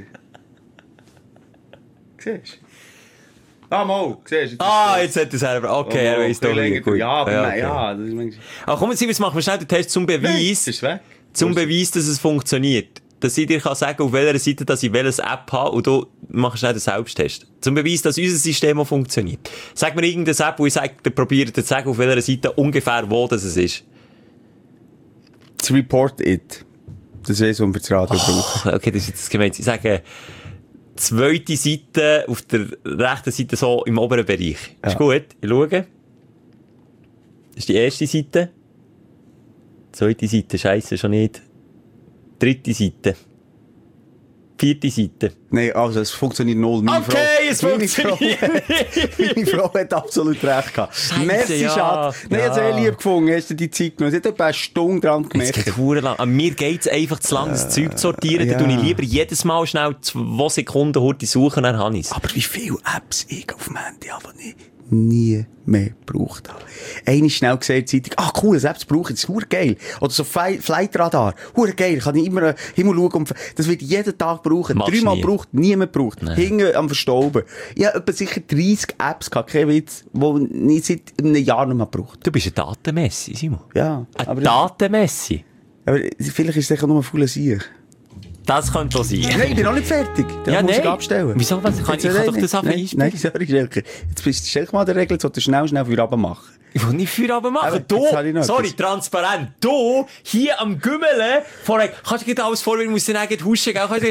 Siehst du? Ah, mal, siehst du? Jetzt hat er selber. Okay, er weiss doch nicht. Ja, aber okay. Ja, das ist manchmal... Aber komm, jetzt machen wir schnell den Test zum Beweis. Ist weg. Zum Beweis, dass es funktioniert. Dass ich dir sagen kann, auf welcher Seite dass ich welches App habe und du machst schnell den Selbsttest. Zum Beweis, dass unser System auch funktioniert. Sag mir irgendeine App, wo ich sage, probiere zu sagen, auf welcher Seite ungefähr wo das ist. Das Report It. Das ist so, um das Radio brauchen. Okay, das ist jetzt gemeint. Ich sage... Zweite Seite, auf der rechten Seite so im oberen Bereich. Ja. Ist gut, ich schaue. Das ist die erste Seite. Zweite Seite, scheisse schon nicht. Dritte Seite. Vierte Seite. Nein, also es funktioniert null. Meine es funktioniert Meine Frau hat absolut recht gehabt. Merci, ja, Schatz. Nein, ich habe es lieb gefunden. Hast du die Zeit genommen? Sie hat etwa eine Stunde dran gemerkt. Es geht lang. An mir geht es einfach zu lang, das Zeug zu sortieren. Dann tue ich lieber jedes Mal schnell 2 Sekunden Horti suchen, dann habe ich es. Aber wie viele Apps ich auf dem Handy habe, nie mehr gebraucht habe. Einer schnell gesagt, Zeitung, cool, das Apps brauche ich, das ist verdammt geil. Oder so Flightradar, verdammt geil, kann ich immer schauen, das wird jeden Tag brauchen. 3-mal gebraucht, niemand braucht. Hinten am Verstauben. Ich habe etwa sicher 30 Apps gehabt, kein Witz, die ich seit einem Jahr nicht mehr gebraucht. Du bist ein Datenmessi, Simon. Ja. Ein Datenmessi? Aber vielleicht ist es nur ein fauler Sieg. Das könnte auch sein. Nein, ich bin noch nicht fertig. Dann muss ich abstellen. Wieso? Ich kann doch das einfach einspielen. Nein, sorry, Schelke. Jetzt stell mal die Regel, jetzt solltest du schnell Feierabend machen. Ich will nicht Feierabend machen. Du, sorry, transparent. Du, hier am Gümmeln, kannst du dir alles vorwählen, musst du dann huschen, gell?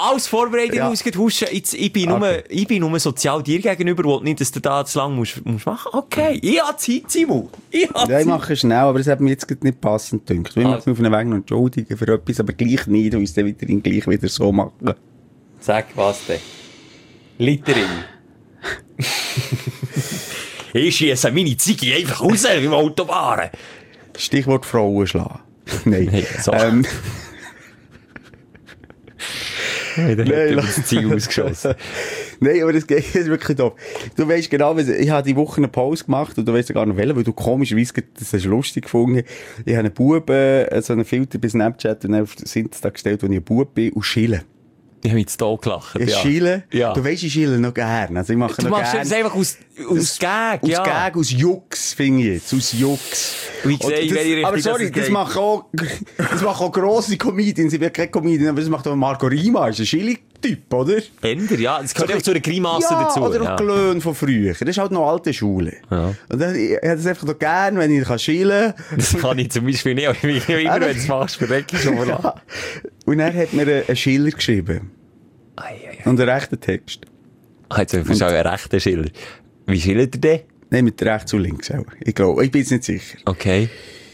alles vorbereitet, Ja. muss huschen. Ich bin nur sozial dir gegenüber, wo nicht, dass du da zu lang musst machen. Okay, ich habe Zeit, Simon. Ja, ich mache schnell, aber es hat mir jetzt nicht passend gedacht. Ich möchte mich auf den Weg noch entschuldigen für etwas, aber gleich nicht, und es dann gleich wieder so machen. Sag was denn? Litterin. Ich schiesse meine Ziege einfach raus im Autobahn. Stichwort Frauen schlagen. Nein. Hey, so. Hey, der hat über das Ziel ausgeschossen. Nein, aber das geht wirklich doof. Du weisst genau, ich habe die Woche eine Pause gemacht und du weisst gar nicht welche, weil du komischerweise das hast lustig gefunden. Ich habe einen Buben, so einen Filter bei Snapchat und auf das Insta gestellt, wo ich ein Bub bin und schille. Ich habe jetzt hier gelacht. Ich schiele? Ja. Du weisst, ich schiele noch gerne. Also ich mache Du noch machst gerne. es einfach aus Gag, ja. Aus Gag, aus Jux, finde ich jetzt. Aus Jux. Und ich sehe, in welche Richtung aber sorry, das das machen auch grosse Comedians. Ich bin keine Comedian, aber das macht auch Marco Rima. Ist ein Chili-Typ, oder? Ender, ja. Das gehört einfach zu einer Grimasse dazu. Oder auch Glöhn von früher. Das ist halt noch alte Schule. Ja. Und dann, ich hätte es einfach noch gern, wenn ich schielen kann. Das kann ich zum Beispiel nicht, aber immer wenn du es machst, verrecke ich schon mal an. Und er hat mir einen Schiller geschrieben. Und einen rechten Text. Jetzt habe ich einen rechten Schiller. Wie schildert er den? Nein, mit rechts und links auch. Ich glaube, ich bin jetzt nicht sicher. Okay.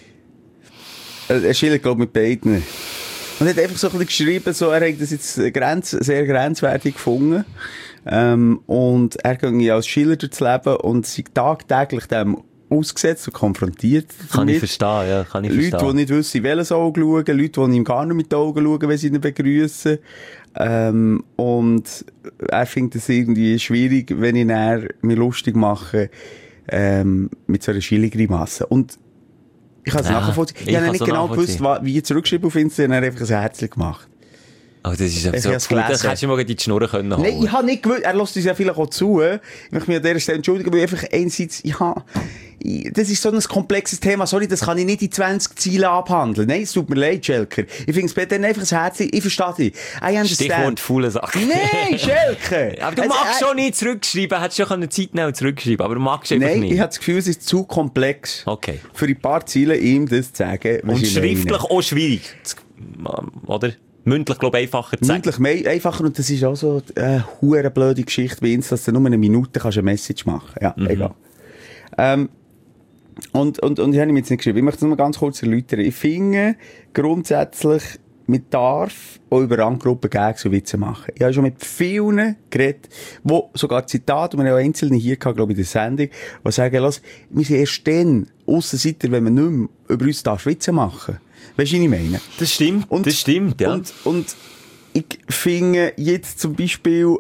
Er schildert, glaube ich, mit beiden. Und er hat einfach so ein bisschen geschrieben, so, er hat das jetzt sehr grenzwertig gefunden. Und er ging als Schiller durchs Leben und sei tagtäglich dem ausgesetzt und konfrontiert Kann damit. ich verstehen, ja. Kann ich Leute, verstehen. die nicht wissen, in welches Auge schauen, Leute, die ihm gar nicht mit den Augen schauen, wenn sie ihn begrüßen. Und er findet es irgendwie schwierig, wenn ich mich lustig mache, mit so einer Schilligrimasse. Und ich kann es nachvollziehen. Ich habe nicht genau gewusst, wie ich zurückschreibe auf Instagram, er hat einfach ein Herzchen gemacht. Oh, das ist einfach so hab's cool. Das gelesen. hättest du mal in die Schnurren können holen. Nein, ich habe nicht gewusst, er lässt uns ja vielleicht auch zu. Ich möchte mich an dieser Stelle entschuldigen, weil einfach einerseits, das ist so ein komplexes Thema. Sorry, das kann ich nicht in 20 Zielen abhandeln. Nein, es tut mir leid, Schelker. Ich finde es bei denen einfach ein Herz. Ich verstehe dich. Stichwort faule Sache. Nein, Schelker! Aber du magst schon nicht zurückschreiben. Hättest schon Zeit schnell zurückschreiben, aber du magst einfach Nein, nicht. ich habe das Gefühl, es ist zu komplex. Okay. Für ein paar Ziele ihm das zu sagen. was Und ich schriftlich meine. auch schwierig. Oder? Mündlich, glaube ich, einfacher zu sagen. Mündlich einfacher, und das ist auch so eine hure blöde Geschichte bei Insta, dass du nur eine Minute kannst eine Message machen. Ja, egal. Und ich habe ihm jetzt nicht geschrieben. Ich möchte es nur ganz kurz erläutern. Ich finde, grundsätzlich, man darf auch über Randgruppen Gags und Witze machen. Ich habe schon mit vielen geredet, wo sogar Zitate, und wir haben auch einzelne hier gehabt, glaube ich, in der Sendung, die sagen, lass, wir sind erst dann Aussenseiter, wenn man nicht mehr über uns Witze machen darf. Weißt du, was ich meine? Das stimmt, ja. Und ich finde jetzt zum Beispiel,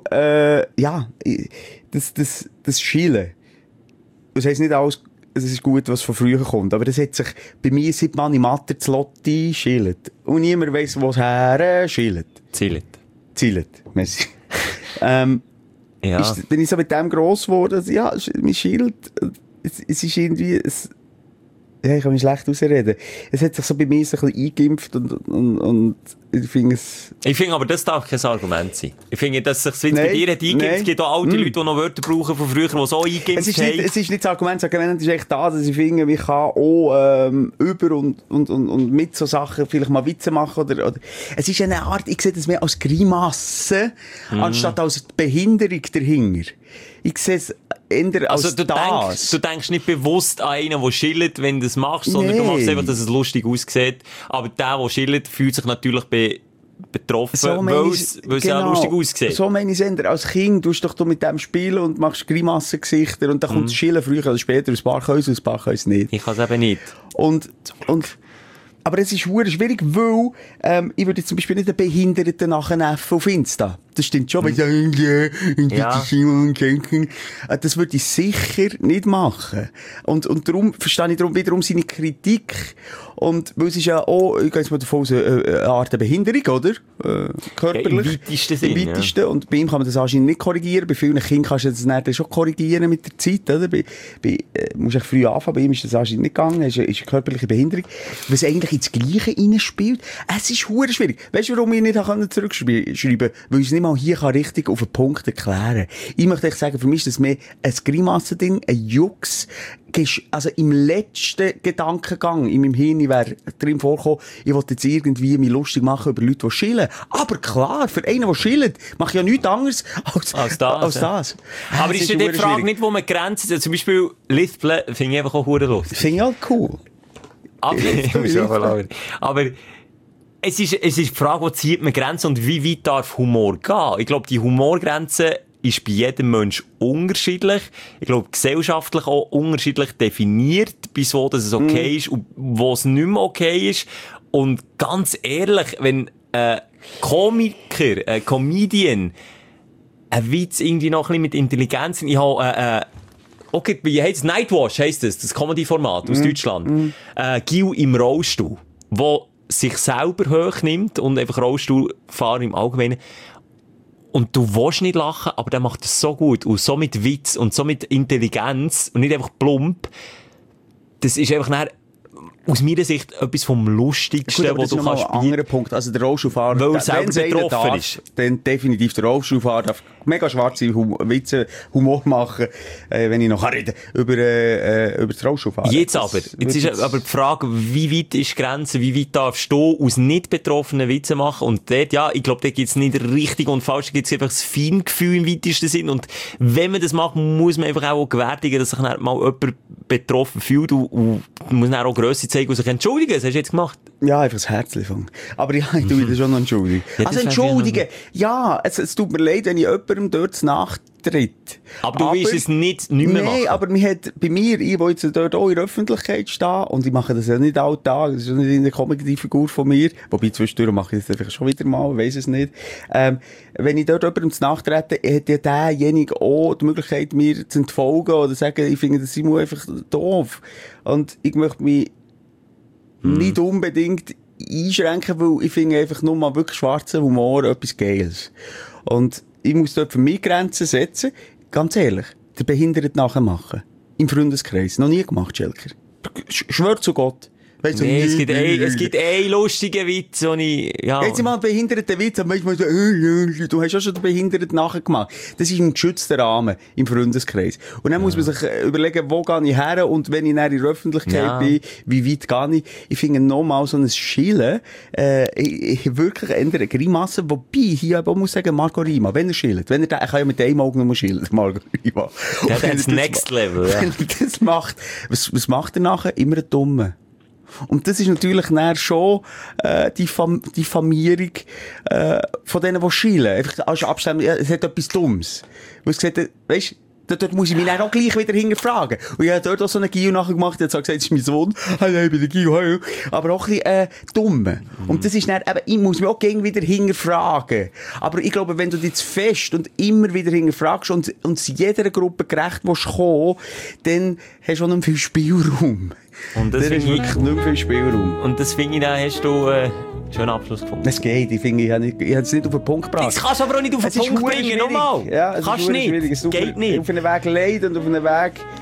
das Schielen. Das heisst nicht alles, es ist gut, was von früher kommt, aber das hat sich bei mir seit Mani Matter zu Lotti schielt. Und niemand weiss, wo es her schielt. Zielt. Merci. Ja. Bin ich so mit dem gross geworden, ja, mein Schild, es ist irgendwie, ich kann mich schlecht ausreden. Es hat sich so bei mir so ein bisschen eingeimpft und ich finde es... Ich finde aber, das darf kein Argument sein. Ich finde, dass es sich bei dir eingeimpft. Es gibt auch alte Leute, die noch Wörter brauchen von früher, die so eingeimpft haben. Es ist nicht das Argument, das Argument ist echt das, dass ich finde, ich kann auch über und mit so Sachen vielleicht mal Witze machen. Oder es ist eine Art, ich sehe das mehr als Grimasse, anstatt als Behinderung dahinter. Ich sehe es eher als also du denkst nicht bewusst an einen, der schillt, wenn du das machst, sondern du machst einfach, dass es lustig aussieht. Aber der schillt, fühlt sich natürlich betroffen, so weil es ja lustig aussieht. So meine ich es eher. Als Kind tust du doch mit dem spielen und machst Grimassengesichter und dann kommt das Schillen früher oder später, ein paar können es, ein paar können es nicht. Ich kann es eben nicht. Aber es ist verdammt schwierig, weil ich würde zum Beispiel nicht einen Behinderten nachnäffen auf Insta. Das stimmt schon, weil ich sage, das würde ich sicher nicht machen. Und darum verstehe ich wiederum seine Kritik. Und weil es ist ja auch, ich gehe jetzt mal davon aus, eine Art Behinderung, oder? Körperlich. Ja, im weitesten Sinn. Im weitesten. Ja. Und bei ihm kann man das anscheinend nicht korrigieren. Bei vielen Kindern kannst du das dann schon korrigieren mit der Zeit, oder? Musst du früh anfangen. Bei ihm ist das anscheinend nicht gegangen. Es ist eine körperliche Behinderung. Was eigentlich ins Gleiche reinspielt. Es ist verdammt schwierig. Weißt du, warum ich nicht zurückschreiben kann? Weil ich es nicht mal hier richtig auf den Punkt erklären kann. Ich möchte euch sagen, für mich ist das mehr ein Grimassending, ein Jux. Also im letzten Gedankengang in meinem Hirn wäre drin vorgekommen, ich wollte jetzt irgendwie mich lustig machen über Leute, die schillen. Aber klar, für einen, der schillt, mache ich ja nichts anderes als das. Aber ist ja die Frage nicht, wo man Grenzen, zum Beispiel Lispeln, finde ich einfach auch verdammt lustig. Finde ich halt cool. Aber es ist die Frage, wo zieht man Grenzen und wie weit darf Humor gehen? Ich glaube, die Humorgrenze ist bei jedem Mensch unterschiedlich. Ich glaube, gesellschaftlich auch unterschiedlich definiert, bis wo das okay ist und wo es nicht mehr okay ist. Und ganz ehrlich, wenn ein Komiker, ein Comedian, ein Witz irgendwie noch ein bisschen mit Intelligenz, ich habe okay, wie heisst es? Nightwash heisst das Comedy-Format aus Deutschland. Gil im Rollstuhl, wo sich selber hochnimmt und einfach Rollstuhlfahrer im Allgemeinen. Und du willst nicht lachen, aber der macht das so gut und so mit Witz und so mit Intelligenz und nicht einfach plump. Das ist einfach nachher aus meiner Sicht etwas vom Lustigsten, was du kannst spielen. Ein anderer Punkt. Also der Rollstuhlfahrer, weil er selber betroffen ist. Dann definitiv der Rollstuhlfahrer darf mega schwarze Witze, Humor machen, wenn ich noch reden über das Rollstuhlfahren. Jetzt aber. Jetzt ist aber die Frage, wie weit ist die Grenze, wie weit darfst du aus nicht betroffenen Witze machen? Und dort, ja, ich glaube, da gibt es nicht richtig und falsch, da gibt es einfach das Feingefühl im weitesten Sinn. Und wenn man das macht, muss man einfach auch gewärtigen, dass sich dann mal jemand betroffen fühlt und muss dann auch Grösse zeigen und sich entschuldigen. Das hast du jetzt gemacht. Ja, einfach das Herzchen fangen. Aber ja, ich tue mich schon noch entschuldigen. Ja, also entschuldigen. Ja, es tut mir leid, wenn ich jemandem dort nachtritt. Aber du willst es nicht mehr machen. Nein, aber man hat bei mir, ich will jetzt dort auch in der Öffentlichkeit stehen, und ich mache das ja nicht alltag, das ist nicht eine Comedy-Figur von mir, wobei zwischendurch mache ich das einfach schon wieder mal, weiss es nicht. Wenn ich dort jemandem nachtrete, hat ja derjenige auch die Möglichkeit, mir zu entfolgen oder zu sagen, ich finde das Simon einfach doof. Und ich möchte mich nicht unbedingt einschränken, weil ich finde einfach nur mal wirklich schwarzen Humor etwas Geiles. Und ich muss dort für mich Grenzen setzen. Ganz ehrlich, der Behinderte nachmachen. Im Freundeskreis. Noch nie gemacht, Schelker. Schwör zu Gott. Weißt du, nee, es gibt einen lustigen Witz, wo ich, ja. Jetzt mal einen behinderten Witz, aber manchmal so, du hast ja schon den Behinderten nachgemacht. Das ist ein geschützter Rahmen im Freundeskreis. Und dann muss man sich überlegen, wo gehe ich her, und wenn ich dann in der Öffentlichkeit bin, wie weit gehe ich? Ich finde nochmal so ein Schillen, ich wirklich ändere Grimassen, wobei ich hier aber muss sagen, Marco Rima, wenn er schillt, er kann ja mit einem Auge noch schillen, Marco Rima. Der hat das Next Level, ja. Wenn er das macht, was macht er nachher? Immer ein Dummer. Und das ist natürlich dann schon die Diffamierung von denen, die schielen. Einfach als Abstimmung, ja, es hat etwas Dummes. Weil es gesagt, weißt, dort muss ich mich dann auch gleich wieder hinterfragen. Und ich habe dort auch so einen Gio nachgemacht, der hat gesagt, das ist mein Sohn. Hallo, ich bin der Gio, hallo. Aber auch ein bisschen dumm. Und das ist dann, eben, ich muss mich auch gegen wieder hinterfragen. Aber ich glaube, wenn du dich fest und immer wieder hinterfragst und jeder Gruppe gerecht kommen, dann hast du auch nicht viel Spielraum. Und das ist wirklich nicht viel Spielraum. Und das finde ich, da hast du schon einen Abschluss gefunden. Es geht, ich finde, ich habe es nicht auf den Punkt gebracht. Das kannst du aber auch nicht auf den Punkt bringen, nochmal. Ja, es kannst ist nicht. Es geht nicht. Auf einem Weg leid und auf einem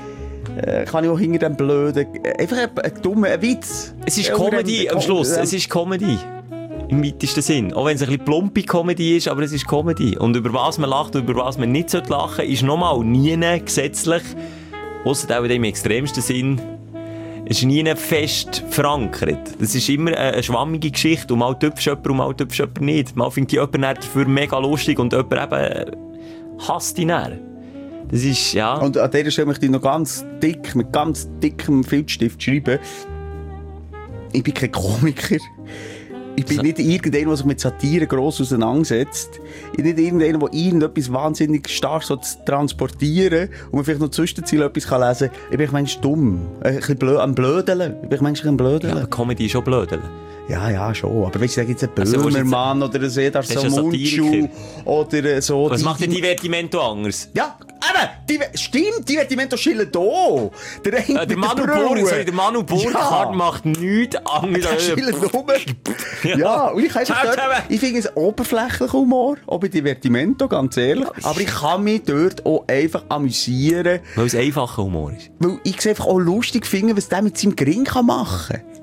Weg kann ich auch hinter dem Blöden, einfach ein dummer Witz. Es ist Comedy am Schluss, es ist Comedy. Im weitesten Sinn. Auch wenn es ein bisschen plumpe Comedy ist, aber es ist Comedy. Und über was man lacht und über was man nicht lachen sollte, ist nochmal nie gesetzlich, ausser auch in dem extremsten Sinn, es ist nie fest verankert. Das ist immer eine schwammige Geschichte. Und mal tüpfst jemand und mal tüpfst jemand nicht. Mal findet jemand dafür mega lustig und jemand eben hasst ihn dann. Das ist, ja. Und an dieser Stelle möchte ich noch ganz dick, mit ganz dickem Filzstift schreiben. Ich bin kein Komiker. Ich bin nicht irgendjemand, der sich mit Satire gross auseinandersetzt. Ich bin nicht irgendjemand, der irgendetwas wahnsinnig stark so transportieren und man vielleicht noch Zwischenziel etwas lesen kann. Ich bin manchmal dumm. Ein bisschen am Blödeln. Ich bin manchmal ein Blödeln. Ja, aber Comedy ist schon Blödeln. Ja, schon. Aber weißt du, da gibt es einen Böhmermann oder ein Sedar Samundschuh oder so. Was macht denn Divertimento anders? Ja, eben! Stimmt, Divertimento schillen da! Der Manu Burkhardt macht nichts anderes. Der schillen rum. Ja, und ich kann ich finde es oberflächlicher Humor, auch bei Divertimento, ganz ehrlich. Aber ich kann mich dort auch einfach amüsieren. Weil es einfacher Humor ist. Weil ich es einfach auch lustig finde, was der mit seinem Gring machen kann.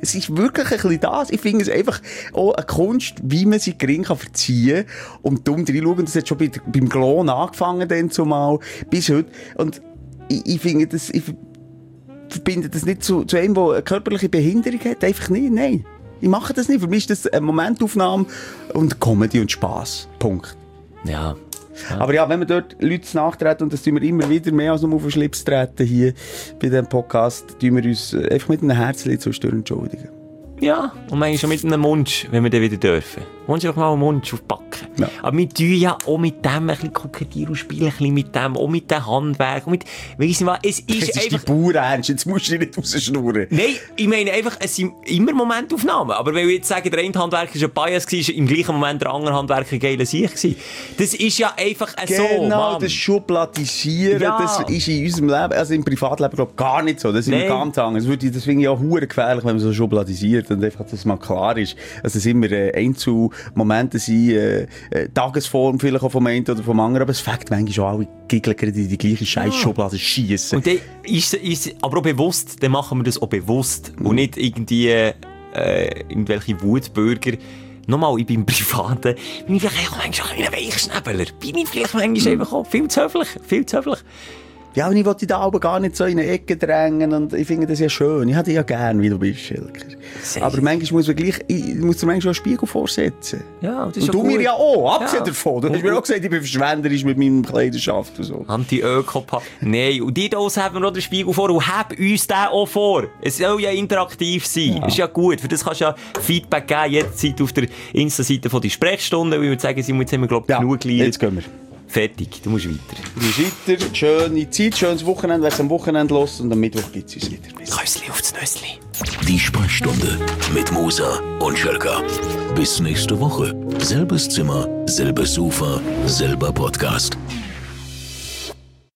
es ist wirklich ein bisschen das. Ich finde es einfach auch eine Kunst, wie man sich gering kann verziehen und dumm reinschauen. Das hat schon beim Klon angefangen, dann zumal, bis heute. Und ich finde das, ich verbinde das nicht zu einem, der eine körperliche Behinderung hat. Einfach nicht, nein. Ich mache das nicht. Für mich ist das eine Momentaufnahme und Comedy und Spass. Punkt. Ja. Aber ja, wenn wir dort Leute nachtreten, und das tun wir immer wieder mehr als nur auf den Schlips treten hier bei diesem Podcast, tun wir uns einfach mit einem Herzchen zwischendurch entschuldigen. Ja, und manchmal schon mit einem Mund, wenn wir dann wieder dürfen. Wunsch einfach mal einen Mund aufpacken. Ja. Aber wir tun ja auch mit dem ein bisschen kokettieren und spielen ein bisschen mit dem, auch mit dem Handwerk. Weiss nicht was, es ist das einfach... ist die Bauernst, jetzt musst du nicht rausschnurren. Nein, ich meine einfach, es sind immer Momentaufnahmen. Aber wenn wir jetzt sagen, der eine Handwerker war ein Bias, war im gleichen Moment der andere Handwerker ein geiler Sieg. Das ist ja einfach so, Genau, das Schubladisieren, ja. Das ist in unserem Leben, also im Privatleben, glaube ich, gar nicht so. Das ist immer ganz anders. Das finde ich auch verdammt gefährlich, wenn man so schubladisiert und einfach, dass es mal klar ist, dass es immer Einzelmomente sind, Tagesform vielleicht auch vom einen oder vom anderen, aber es fängt manchmal schon alle Giggeln in die gleiche Scheiß-Schublade schiessen. Und dann ist aber auch bewusst, dann machen wir das auch bewusst und nicht irgendwie irgendwelche Wutbürger. Nochmal, ich bin Privaten, bin ich vielleicht auch manchmal ein Weichschnäbeler. Bin ich vielleicht manchmal einfach auch viel zu höflich. Ja, aber ich wollte dich da aber gar nicht so in eine Ecke drängen und ich finde das ja schön. Ich hätte dich ja gern, wie du bist, Schilker. Aber manchmal muss man gleich, ich muss dir manchmal einen Spiegel vorsetzen. Ja, das ist und du mir ja auch, abgesehen davon. Du hast mir auch gesagt, ich bin verschwenderisch mit meinem Kleiderschaft und so. Anti-Öko-Pack. Nein, und die da haben wir noch den Spiegel vor und hab uns den auch vor. Es soll ja interaktiv sein. Ja. Ist ja gut, für das kannst du ja Feedback geben, jederzeit auf der Insta-Seite von die Sprechstunde, weil wir sagen, jetzt haben wir, glaube ich, genug gelernt. Jetzt gehen wir. Fertig, du musst weiter. Du musst weiter, schöne Zeit, schönes Wochenende, wer es am Wochenende los und am Mittwoch gibt es uns wieder. Käusli aufs Nüssli. Die Sprechstunde mit Musa und Schelka. Bis nächste Woche. Selbes Zimmer, selbes Sofa, selber Podcast.